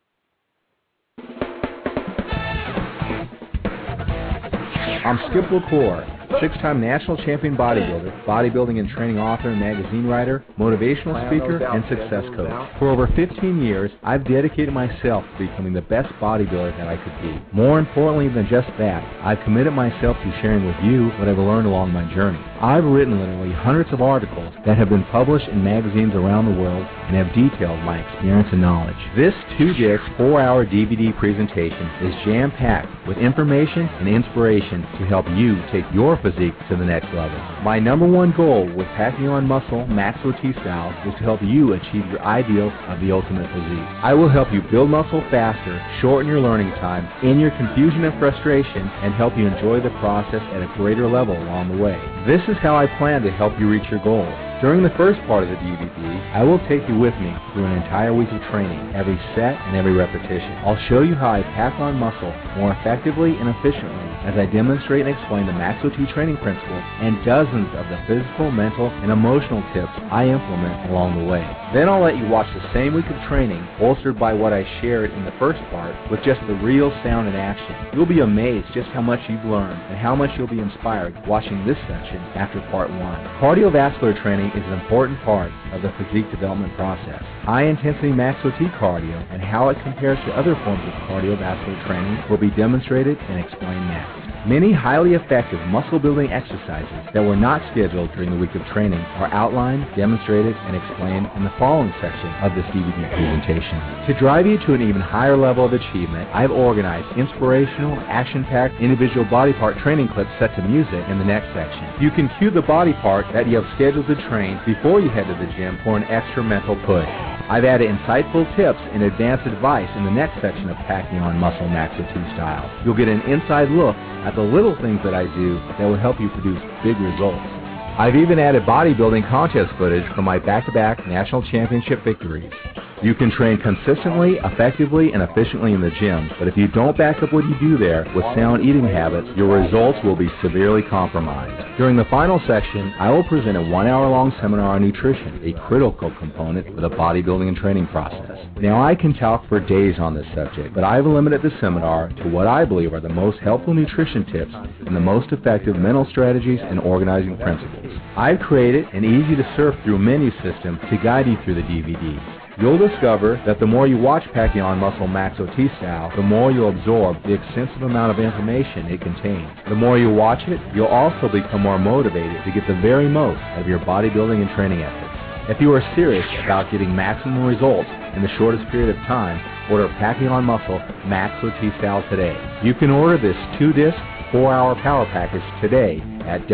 I'm Skip LaCour, 6-time national champion bodybuilder, bodybuilding and training author and magazine writer, motivational speaker, and success coach. For over 15 years, I've dedicated myself to becoming the best bodybuilder that I could be. More importantly than just that, I've committed myself to sharing with you what I've learned along my journey. I've written literally hundreds of articles that have been published in magazines around the world and have detailed my experience and knowledge. This 2-disc, 4-hour DVD presentation is jam-packed with information and inspiration to help you take your physique to the next level. My #1 goal with Packing On Muscle Max OT Style is to help you achieve your ideal of the ultimate physique. I will help you build muscle faster, shorten your learning time, end your confusion and frustration, and help you enjoy the process at a greater level along the way. This is how I plan to help you reach your goals. During the first part of the DVD, I will take you with me through an entire week of training, every set and every repetition. I'll show you how I pack on muscle more effectively and efficiently as I demonstrate and explain the Max OT training principles and dozens of the physical, mental, and emotional tips I implement along the way. Then I'll let you watch the same week of training, bolstered by what I shared in the first part, with just the real sound in action. You'll be amazed just how much you've learned and how much you'll be inspired watching this section after part 1. Cardiovascular training is an important part of the physique development process. High-intensity Max OT cardio and how it compares to other forms of cardiovascular training will be demonstrated and explained next. Many highly effective muscle-building exercises that were not scheduled during the week of training are outlined, demonstrated, and explained in the following section of this DVD presentation. To drive you to an even higher level of achievement, I've organized inspirational, action-packed individual body part training clips set to music in the next section. You can cue the body part that you have scheduled to train before you head to the gym for an extra mental push. I've added insightful tips and advanced advice in the next section of Packing On Muscle Max OT Style. You'll get an inside look at the little things that I do that will help you produce big results. I've even added bodybuilding contest footage from my back-to-back national championship victories. You can train consistently, effectively, and efficiently in the gym, but if you don't back up what you do there with sound eating habits, your results will be severely compromised. During the final section, I will present a 1-hour-long seminar on nutrition, a critical component of the bodybuilding and training process. Now, I can talk for days on this subject, but I've limited the seminar to what I believe are the most helpful nutrition tips and the most effective mental strategies and organizing principles. I've created an easy-to-surf-through menu system to guide you through the DVD. You'll discover that the more you watch Packing On Muscle Max OT Style, the more you'll absorb the extensive amount of information it contains. The more you watch it, you'll also become more motivated to get the very most out of your bodybuilding and training efforts. If you are serious about getting maximum results in the shortest period of time, order Packing On Muscle Max OT Style today. You can order this 2-disc, 4-hour power package today at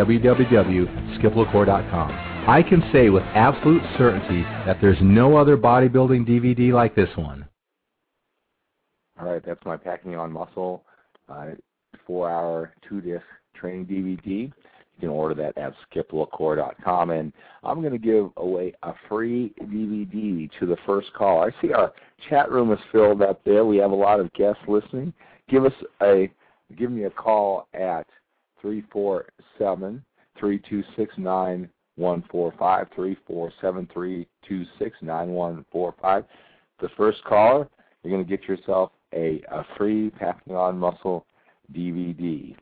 www.skiplacour.com. I can say with absolute certainty that there's no other bodybuilding DVD like this one. All right, that's my Packing On Muscle 4-hour 2-disc training DVD. You can order that at skiplacore.com, and I'm going to give away a free DVD to the first call. I see our chat room is filled up there. We have a lot of guests listening. Give me a call at 347-326-9145, 347-326-9145. The first caller, you're going to get yourself a free Packing On Muscle DVD.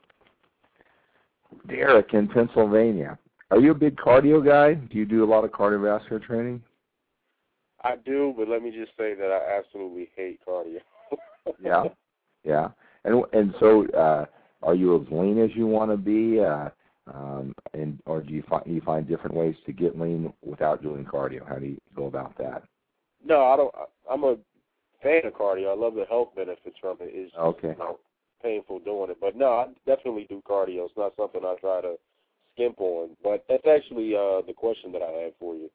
Derek in Pennsylvania. Are you a big cardio guy? Do you do a lot of cardiovascular training? I do, but let me just say that I absolutely hate cardio. Yeah. And so are you as lean as you want to be, or do you find different ways to get lean without doing cardio? How do you go about that? No, I don't. I'm a fan of cardio. I love the health benefits from it. It's okay. Painful doing it, but no, I definitely do cardio. It's not something I try to skimp on. But that's actually the question that I have for you.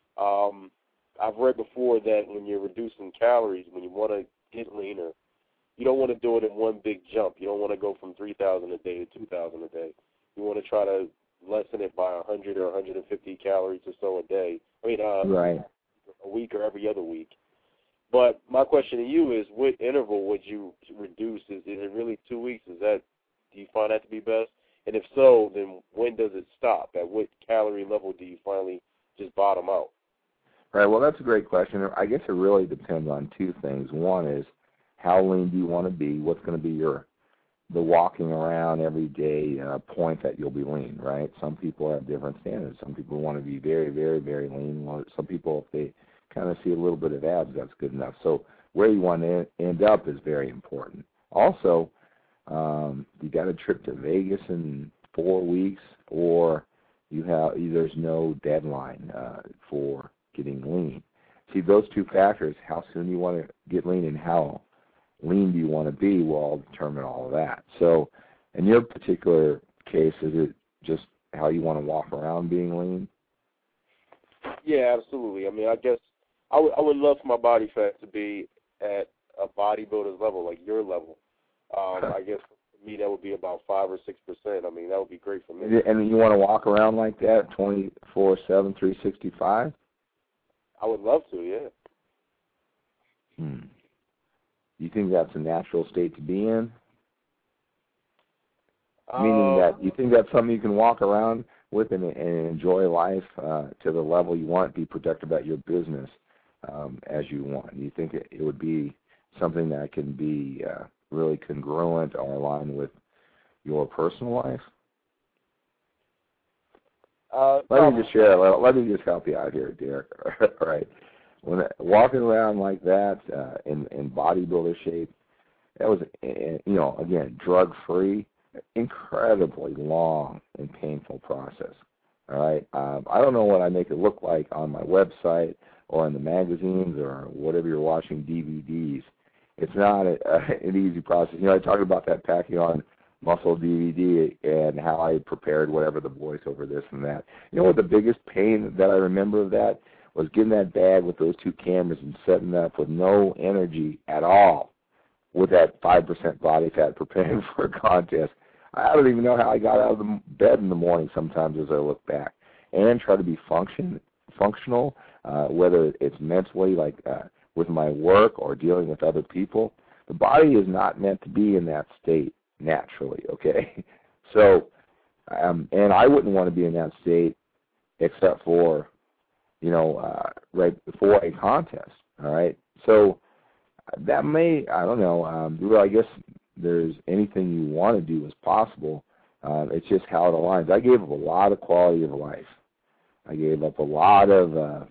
I've read before that when you're reducing calories, when you want to get leaner, you don't want to do it in one big jump. You don't want to go from 3,000 a day to 2,000 a day. You want to try to lessen it by 100 or 150 calories or so a day. I mean, right. A week or every other week. But my question to you is, what interval would you reduce? Is it really 2 weeks? Do you find that to be best? And if so, then when does it stop? At what calorie level do you finally just bottom out? Right. Well, that's a great question. I guess it really depends on two things. One is, how lean do you want to be? What's going to be the walking around every day point that you'll be lean, right? Some people have different standards. Some people want to be very, very, very lean. Some people, if they kind of see a little bit of abs, that's good enough. So where you want to end up is very important. Also, you got a trip to Vegas in 4 weeks, or there's no deadline for getting lean. See, those two factors, how soon you want to get lean and how lean do you want to be, will all determine all of that. So in your particular case, is it just how you want to walk around being lean? Yeah, absolutely. I mean, I guess I would love for my body fat to be at a bodybuilder's level, like your level. I guess for me that would be about 5 or 6%. I mean, that would be great for me. And you want to walk around like that 24/7, 365? I would love to, yeah. You think that's a natural state to be in? Meaning that you think that's something you can walk around with and enjoy life to the level you want, be productive at your business as you want? Do you think it would be something that can be really congruent or aligned with your personal life? Let me just share. Let me just help you out here, Derek. All right. When walking around like that in bodybuilder shape, that was, again, drug-free, incredibly long and painful process. All right. I don't know what I make it look like on my website or in the magazines or whatever you're watching DVDs. It's not an easy process. I talked about that Packing On Muscle DVD and how I prepared whatever the voiceover, this and that. You know what the biggest pain that I remember of that was? Getting that bag with those 2 cameras and setting up with no energy at all with that 5% body fat preparing for a contest. I don't even know how I got out of the bed in the morning sometimes as I look back. And try to be functional, whether it's mentally, like with my work or dealing with other people. The body is not meant to be in that state naturally, okay? So, and I wouldn't want to be in that state except for, right before a contest, all right? So that may, I don't know, well, I guess there's anything you want to do is possible. It's just how it aligns. I gave up a lot of quality of life. I gave up a lot of,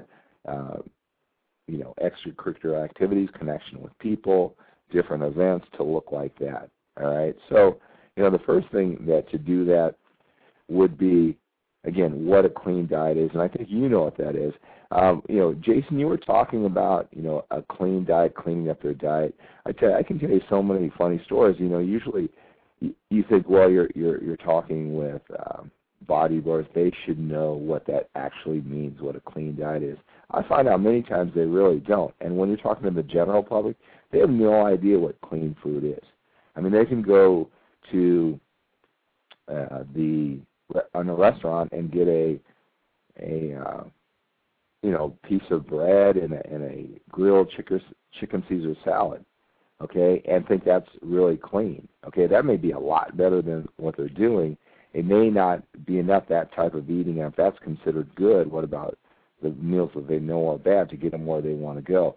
extracurricular activities, connection with people, different events to look like that, all right? So, the first thing that to do that would be, again, what a clean diet is, and I think you know what that is. Jason, you were talking about, a clean diet, cleaning up their diet. I can tell you so many funny stories. Usually you think, well, you're talking with bodybuilders. They should know what that actually means, what a clean diet is. I find out many times they really don't. And when you're talking to the general public, they have no idea what clean food is. I mean, they can go to on a restaurant and get a piece of bread and a grilled chicken Caesar salad, okay, and think that's really clean. Okay, that may be a lot better than what they're doing. It may not be enough, that type of eating. And if that's considered good, what about the meals that they know are bad to get them where they want to go?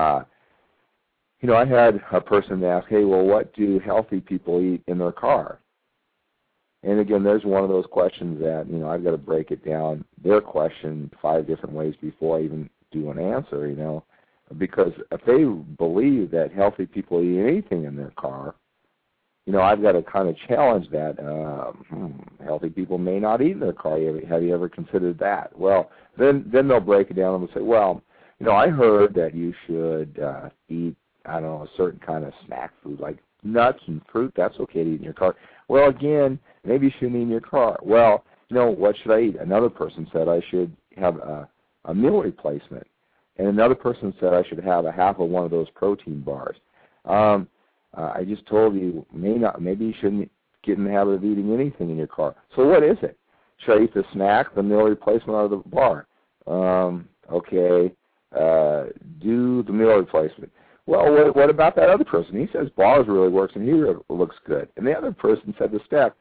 I had a person ask, hey, well, what do healthy people eat in their car? And again, there's one of those questions that, I've got to break it down, their question 5 different ways before I even do an answer, because if they believe that healthy people eat anything in their car, I've got to kind of challenge that. Healthy people may not eat in their car. Have you ever considered that? Well, then they'll break it down and they'll say, well, I heard that you should eat, I don't know, a certain kind of snack food like nuts and fruit. That's okay to eat in your car. Well, again, maybe you shouldn't eat in your car. Well, what should I eat? Another person said I should have a meal replacement. And another person said I should have a half of one of those protein bars. I just told you, maybe you shouldn't get in the habit of eating anything in your car. So what is it? Should I eat the snack, the meal replacement, or the bar? Okay, do the meal replacement. Well, what about that other person? He says bars really works and he looks good. And the other person said the snack.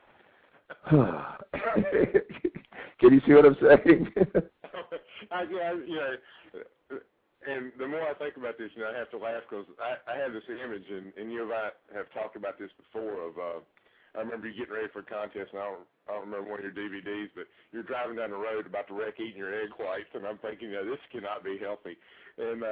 Can you see what I'm saying? And the more I think about this, I have to laugh because I have this image, and you and I have talked about this before. I remember you getting ready for a contest, and I don't remember one of your DVDs, but you're driving down the road about to wreck eating your egg whites, and I'm thinking, this cannot be healthy. And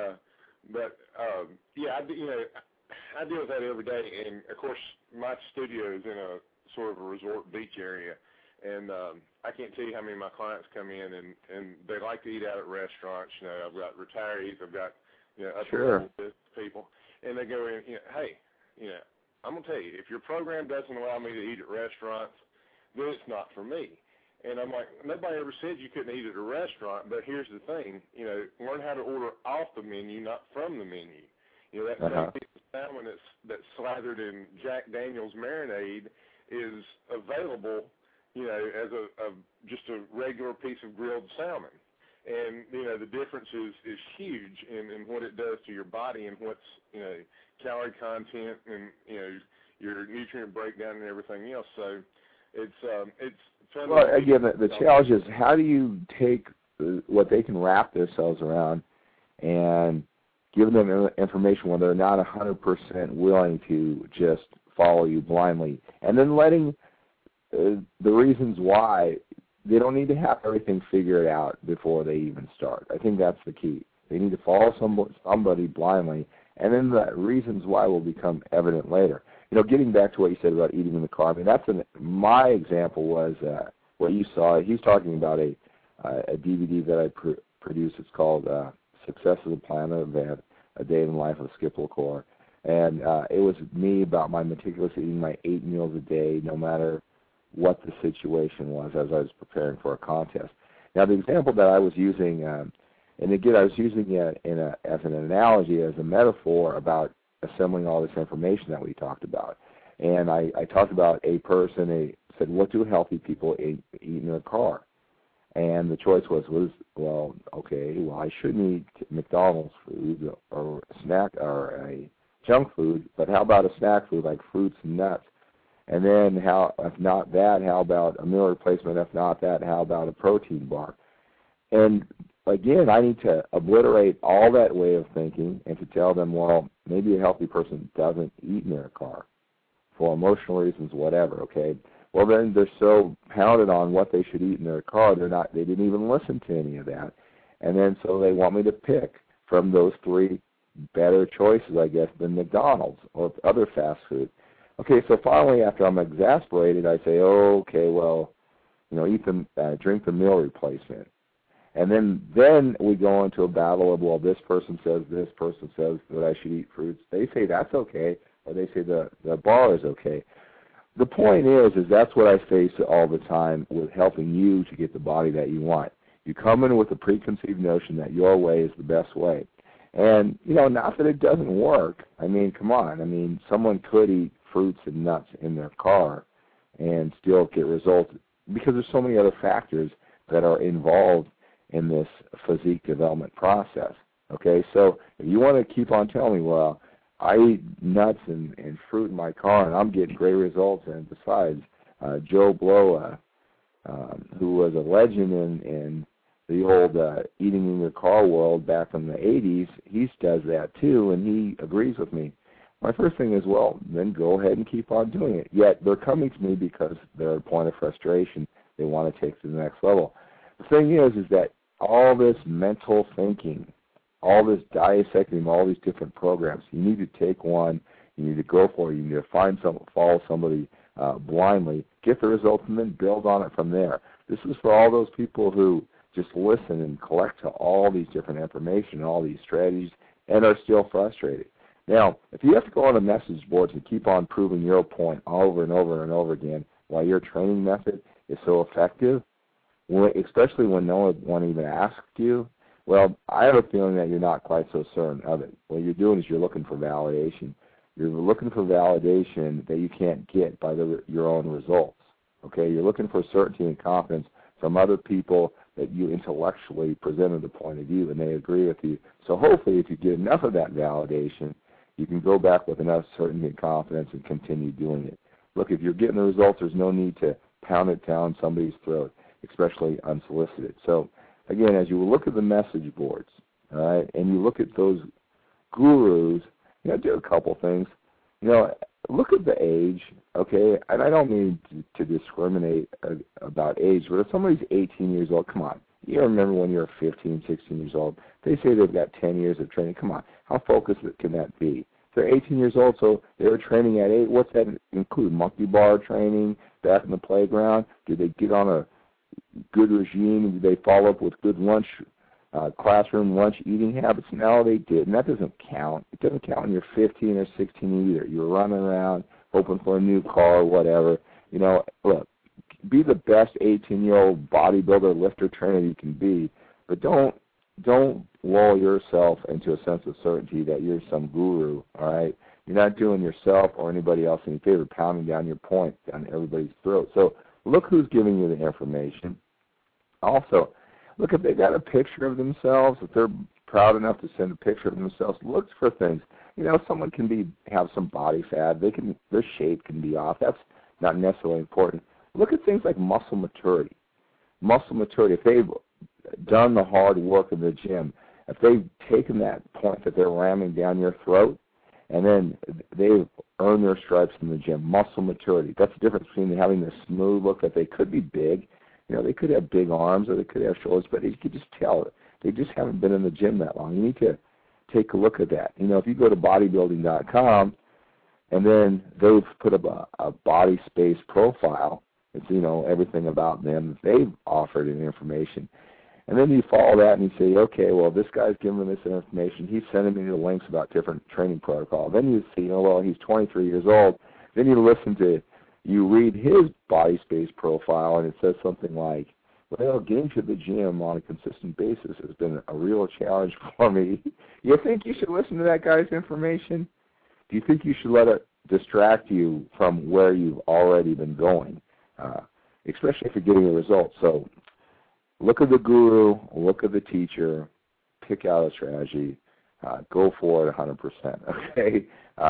I deal with that every day. And of course, my studio is in a sort of a resort beach area. And I can't tell you how many of my clients come in and they like to eat out at restaurants. I've got retirees, I've got upper-level business people, and they go in, hey, I'm going to tell you, if your program doesn't allow me to eat at restaurants, then it's not for me. And I'm like, nobody ever said you couldn't eat at a restaurant, but here's the thing, learn how to order off the menu, not from the menu. That same piece of salmon that's slathered in Jack Daniel's marinade is available as just a regular piece of grilled salmon. And, the difference is huge in what it does to your body and what's, calorie content and, your nutrient breakdown and everything else. So it's fun. Well, again, the challenge is how do you take what they can wrap themselves around and give them information when they're not 100% willing to just follow you blindly, and then letting the reasons why they don't need to have everything figured out before they even start. I think that's the key. They need to follow somebody blindly, and then the reasons why will become evident later. Getting back to what you said about eating in the car, my example was what you saw. He's talking about a DVD that I produced. It's called Success of the Planet, A Day in the Life of Skip LaCour. And it was me about my meticulous eating my 8 meals a day, no matter what the situation was as I was preparing for a contest. Now, the example that I was using, and again, I was using it as an analogy, as a metaphor about assembling all this information that we talked about. And I talked about a person, said, what do healthy people eat in their car? And the choice was, I shouldn't eat McDonald's food or a snack or a junk food, but how about a snack food like fruits and nuts? And then if not that, how about a meal replacement? If not that, how about a protein bar? And again, I need to obliterate all that way of thinking and to tell them, well, maybe a healthy person doesn't eat in their car for emotional reasons, whatever, okay? Well, then they're so pounded on what they should eat in their car, they didn't even listen to any of that. And then so they want me to pick from those 3 better choices, I guess, than McDonald's or other fast food. Okay, so finally, after I'm exasperated, I say, drink the meal replacement. And then we go into a battle of, well, this person says that I should eat fruits. They say that's okay, or they say the bar is okay. The point is that's what I face all the time with helping you to get the body that you want. You come in with a preconceived notion that your way is the best way. And, not that it doesn't work. Come on. Someone could eat fruits and nuts in their car and still get results because there's so many other factors that are involved in this physique development process. Okay, so if you want to keep on telling me, well, I eat nuts and fruit in my car and I'm getting great results, and besides, Joe Blow, who was a legend in the old eating in your car world back in the 80s, he does that too, and he agrees with me. My first thing is, well, then go ahead and keep on doing it. Yet they're coming to me because they're at a point of frustration. They want to take it to the next level. The thing is that all this mental thinking, all this dissecting, all these different programs, you need to take one, you need to go for it, you need to follow somebody blindly, get the results, and then build on it from there. This is for all those people who just listen and collect all these different information, all these strategies, and are still frustrated. Now, if you have to go on a message board to keep on proving your point over and over and over again while your training method is so effective, especially when no one even asked you, well, I have a feeling that you're not quite so certain of it. What you're doing is you're looking for validation. You're looking for validation that you can't get by your own results. Okay, you're looking for certainty and confidence from other people that you intellectually presented a point of view and they agree with you. So hopefully if you get enough of that validation, you can go back with enough certainty and confidence and continue doing it. Look, if you're getting the results, there's no need to pound it down somebody's throat, especially unsolicited. So again, as you look at the message boards, all right, and you look at those gurus, do a couple things. Look at the age, okay, and I don't mean to discriminate about age, but if somebody's 18 years old, come on, you remember when you were 15, 16 years old, they say they've got 10 years of training. Come on, how focused can that be? They're 18 years old, so they were training at 8. What's that include? Monkey bar training, back in the playground? Did they get on a good regime? Did they follow up with good classroom lunch eating habits? No, they didn't. That doesn't count. It doesn't count when you're 15 or 16 either. You're running around hoping for a new car or whatever. Look, be the best 18-year-old bodybuilder, lifter, trainer you can be, but don't lull yourself into a sense of certainty that you're some guru, all right? You're not doing yourself or anybody else any favor, pounding down your point down everybody's throat. So look who's giving you the information. Also, look, if they got a picture of themselves, if they're proud enough to send a picture of themselves, look for things. Someone can have some body fat. Their shape can be off. That's not necessarily important. Look at things like muscle maturity. Muscle maturity, if they've done the hard work in the gym, if they've taken that point that they're ramming down your throat, and then they've earned their stripes in the gym, muscle maturity. That's the difference between having this smooth look that they could be big. They could have big arms or they could have shoulders, but you could just tell it. They just haven't been in the gym that long. You need to take a look at that. If you go to bodybuilding.com and then they've put up a body space profile, it's, everything about them that they've offered in information. And then you follow that and you say, okay, well, this guy's giving me this information. He's sending me the links about different training protocols. Then you see, well, he's 23 years old. Then you read his body space profile, and it says something like, well, getting to the gym on a consistent basis has been a real challenge for me. You think you should listen to that guy's information? Do you think you should let it distract you from where you've already been going, especially if you're getting the results? So look at the guru, look at the teacher, pick out a strategy, go for it 100%, okay?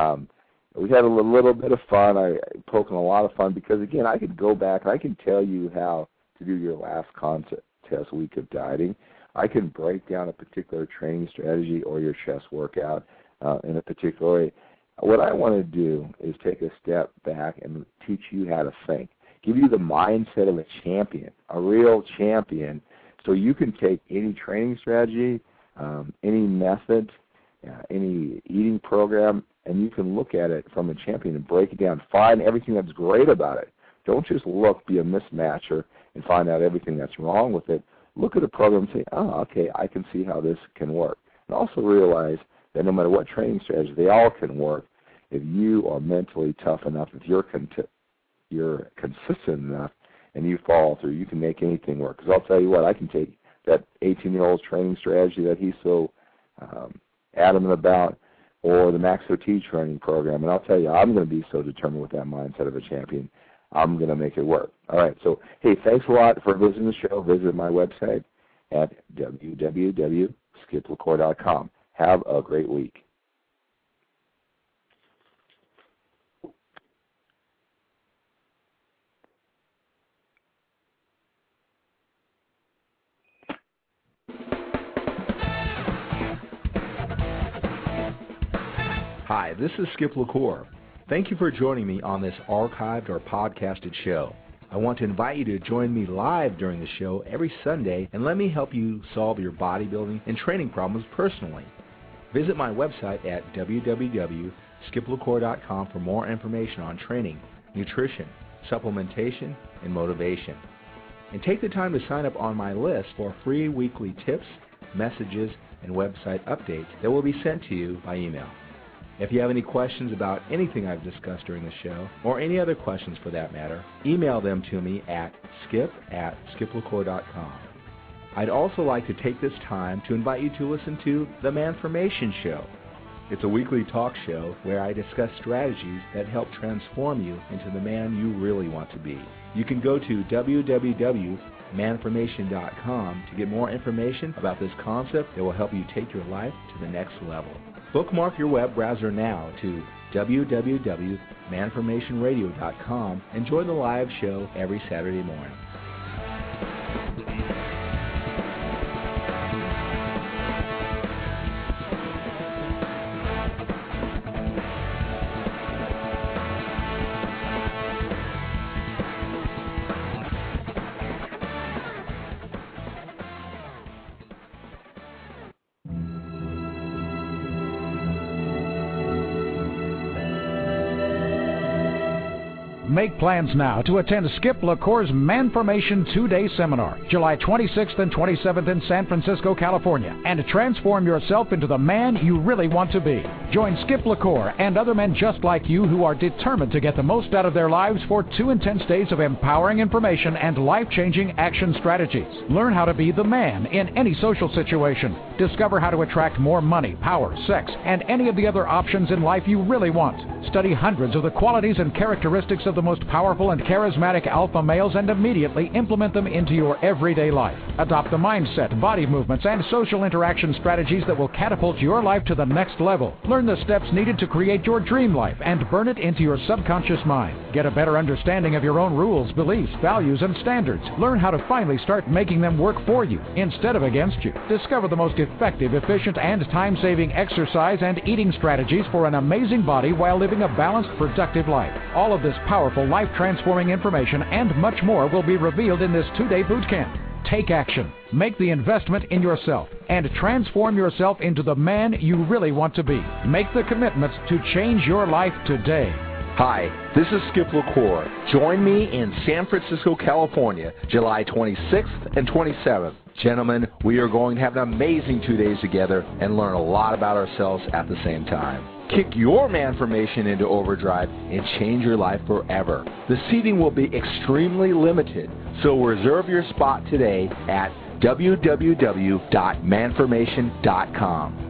We had a little bit of fun. I poking a lot of fun because, again, I could go back and I can tell you how to do your last contest week of dieting. I can break down a particular training strategy or your chest workout in a particular way. What I want to do is take a step back and teach you how to think, give you the mindset of a champion, a real champion, so you can take any training strategy, any method, any eating program, and you can look at it from a champion and break it down. Find everything that's great about it. Don't just be a mismatcher and find out everything that's wrong with it. Look at a program and say, oh, okay, I can see how this can work. And also realize that no matter what training strategy, they all can work if you are mentally tough enough, if you're consistent enough, and you follow through. You can make anything work. Because I'll tell you what, I can take that 18-year-old's training strategy that he's so adamant about, or the Max OT training program, and I'll tell you, I'm going to be so determined with that mindset of a champion. I'm going to make it work. All right. So, hey, thanks a lot for visiting the show. Visit my website at www.skiplacour.com. Have a great week. Hi, this is Skip LaCour. Thank you for joining me on this archived or podcasted show. I want to invite you to join me live during the show every Sunday and let me help you solve your bodybuilding and training problems personally. Visit my website at www.skiplacour.com for more information on training, nutrition, supplementation, and motivation. And take the time to sign up on my list for free weekly tips, messages, and website updates that will be sent to you by email. If you have any questions about anything I've discussed during the show, or any other questions for that matter, email them to me at skip@skiplacour.com. I'd also like to take this time to invite you to listen to The Manformation Show. It's a weekly talk show where I discuss strategies that help transform you into the man you really want to be. You can go to www.manformation.com to get more information about this concept that will help you take your life to the next level. Bookmark your web browser now to www.manformationradio.com and join the live show every Saturday morning. Make plans now to attend Skip LaCour's Manformation 2-day seminar, July 26th and 27th in San Francisco, California, and transform yourself into the man you really want to be. Join Skip LaCour and other men just like you who are determined to get the most out of their lives for 2 intense days of empowering information and life-changing action strategies. Learn how to be the man in any social situation. Discover how to attract more money, power, sex, and any of the other options in life you really want. Study hundreds of the qualities and characteristics of the most powerful and charismatic alpha males and immediately implement them into your everyday life. Adopt the mindset, body movements, and social interaction strategies that will catapult your life to the next level. Learn the steps needed to create your dream life and burn it into your subconscious mind. Get a better understanding of your own rules, beliefs, values, and standards. Learn how to finally start making them work for you instead of against you. Discover the most effective, efficient, and time-saving exercise and eating strategies for an amazing body while living a balanced, productive life. All of this powerful, life-transforming information and much more will be revealed in this 2-day boot camp. Take action, make the investment in yourself, and transform yourself into the man you really want to be. Make the commitment to change your life today. Hi, this is Skip LaCour. Join me in San Francisco, California, July 26th and 27th. Gentlemen, we are going to have an amazing 2 days together and learn a lot about ourselves at the same time. Kick your manformation into overdrive and change your life forever. The seating will be extremely limited, so reserve your spot today at www.manformation.com.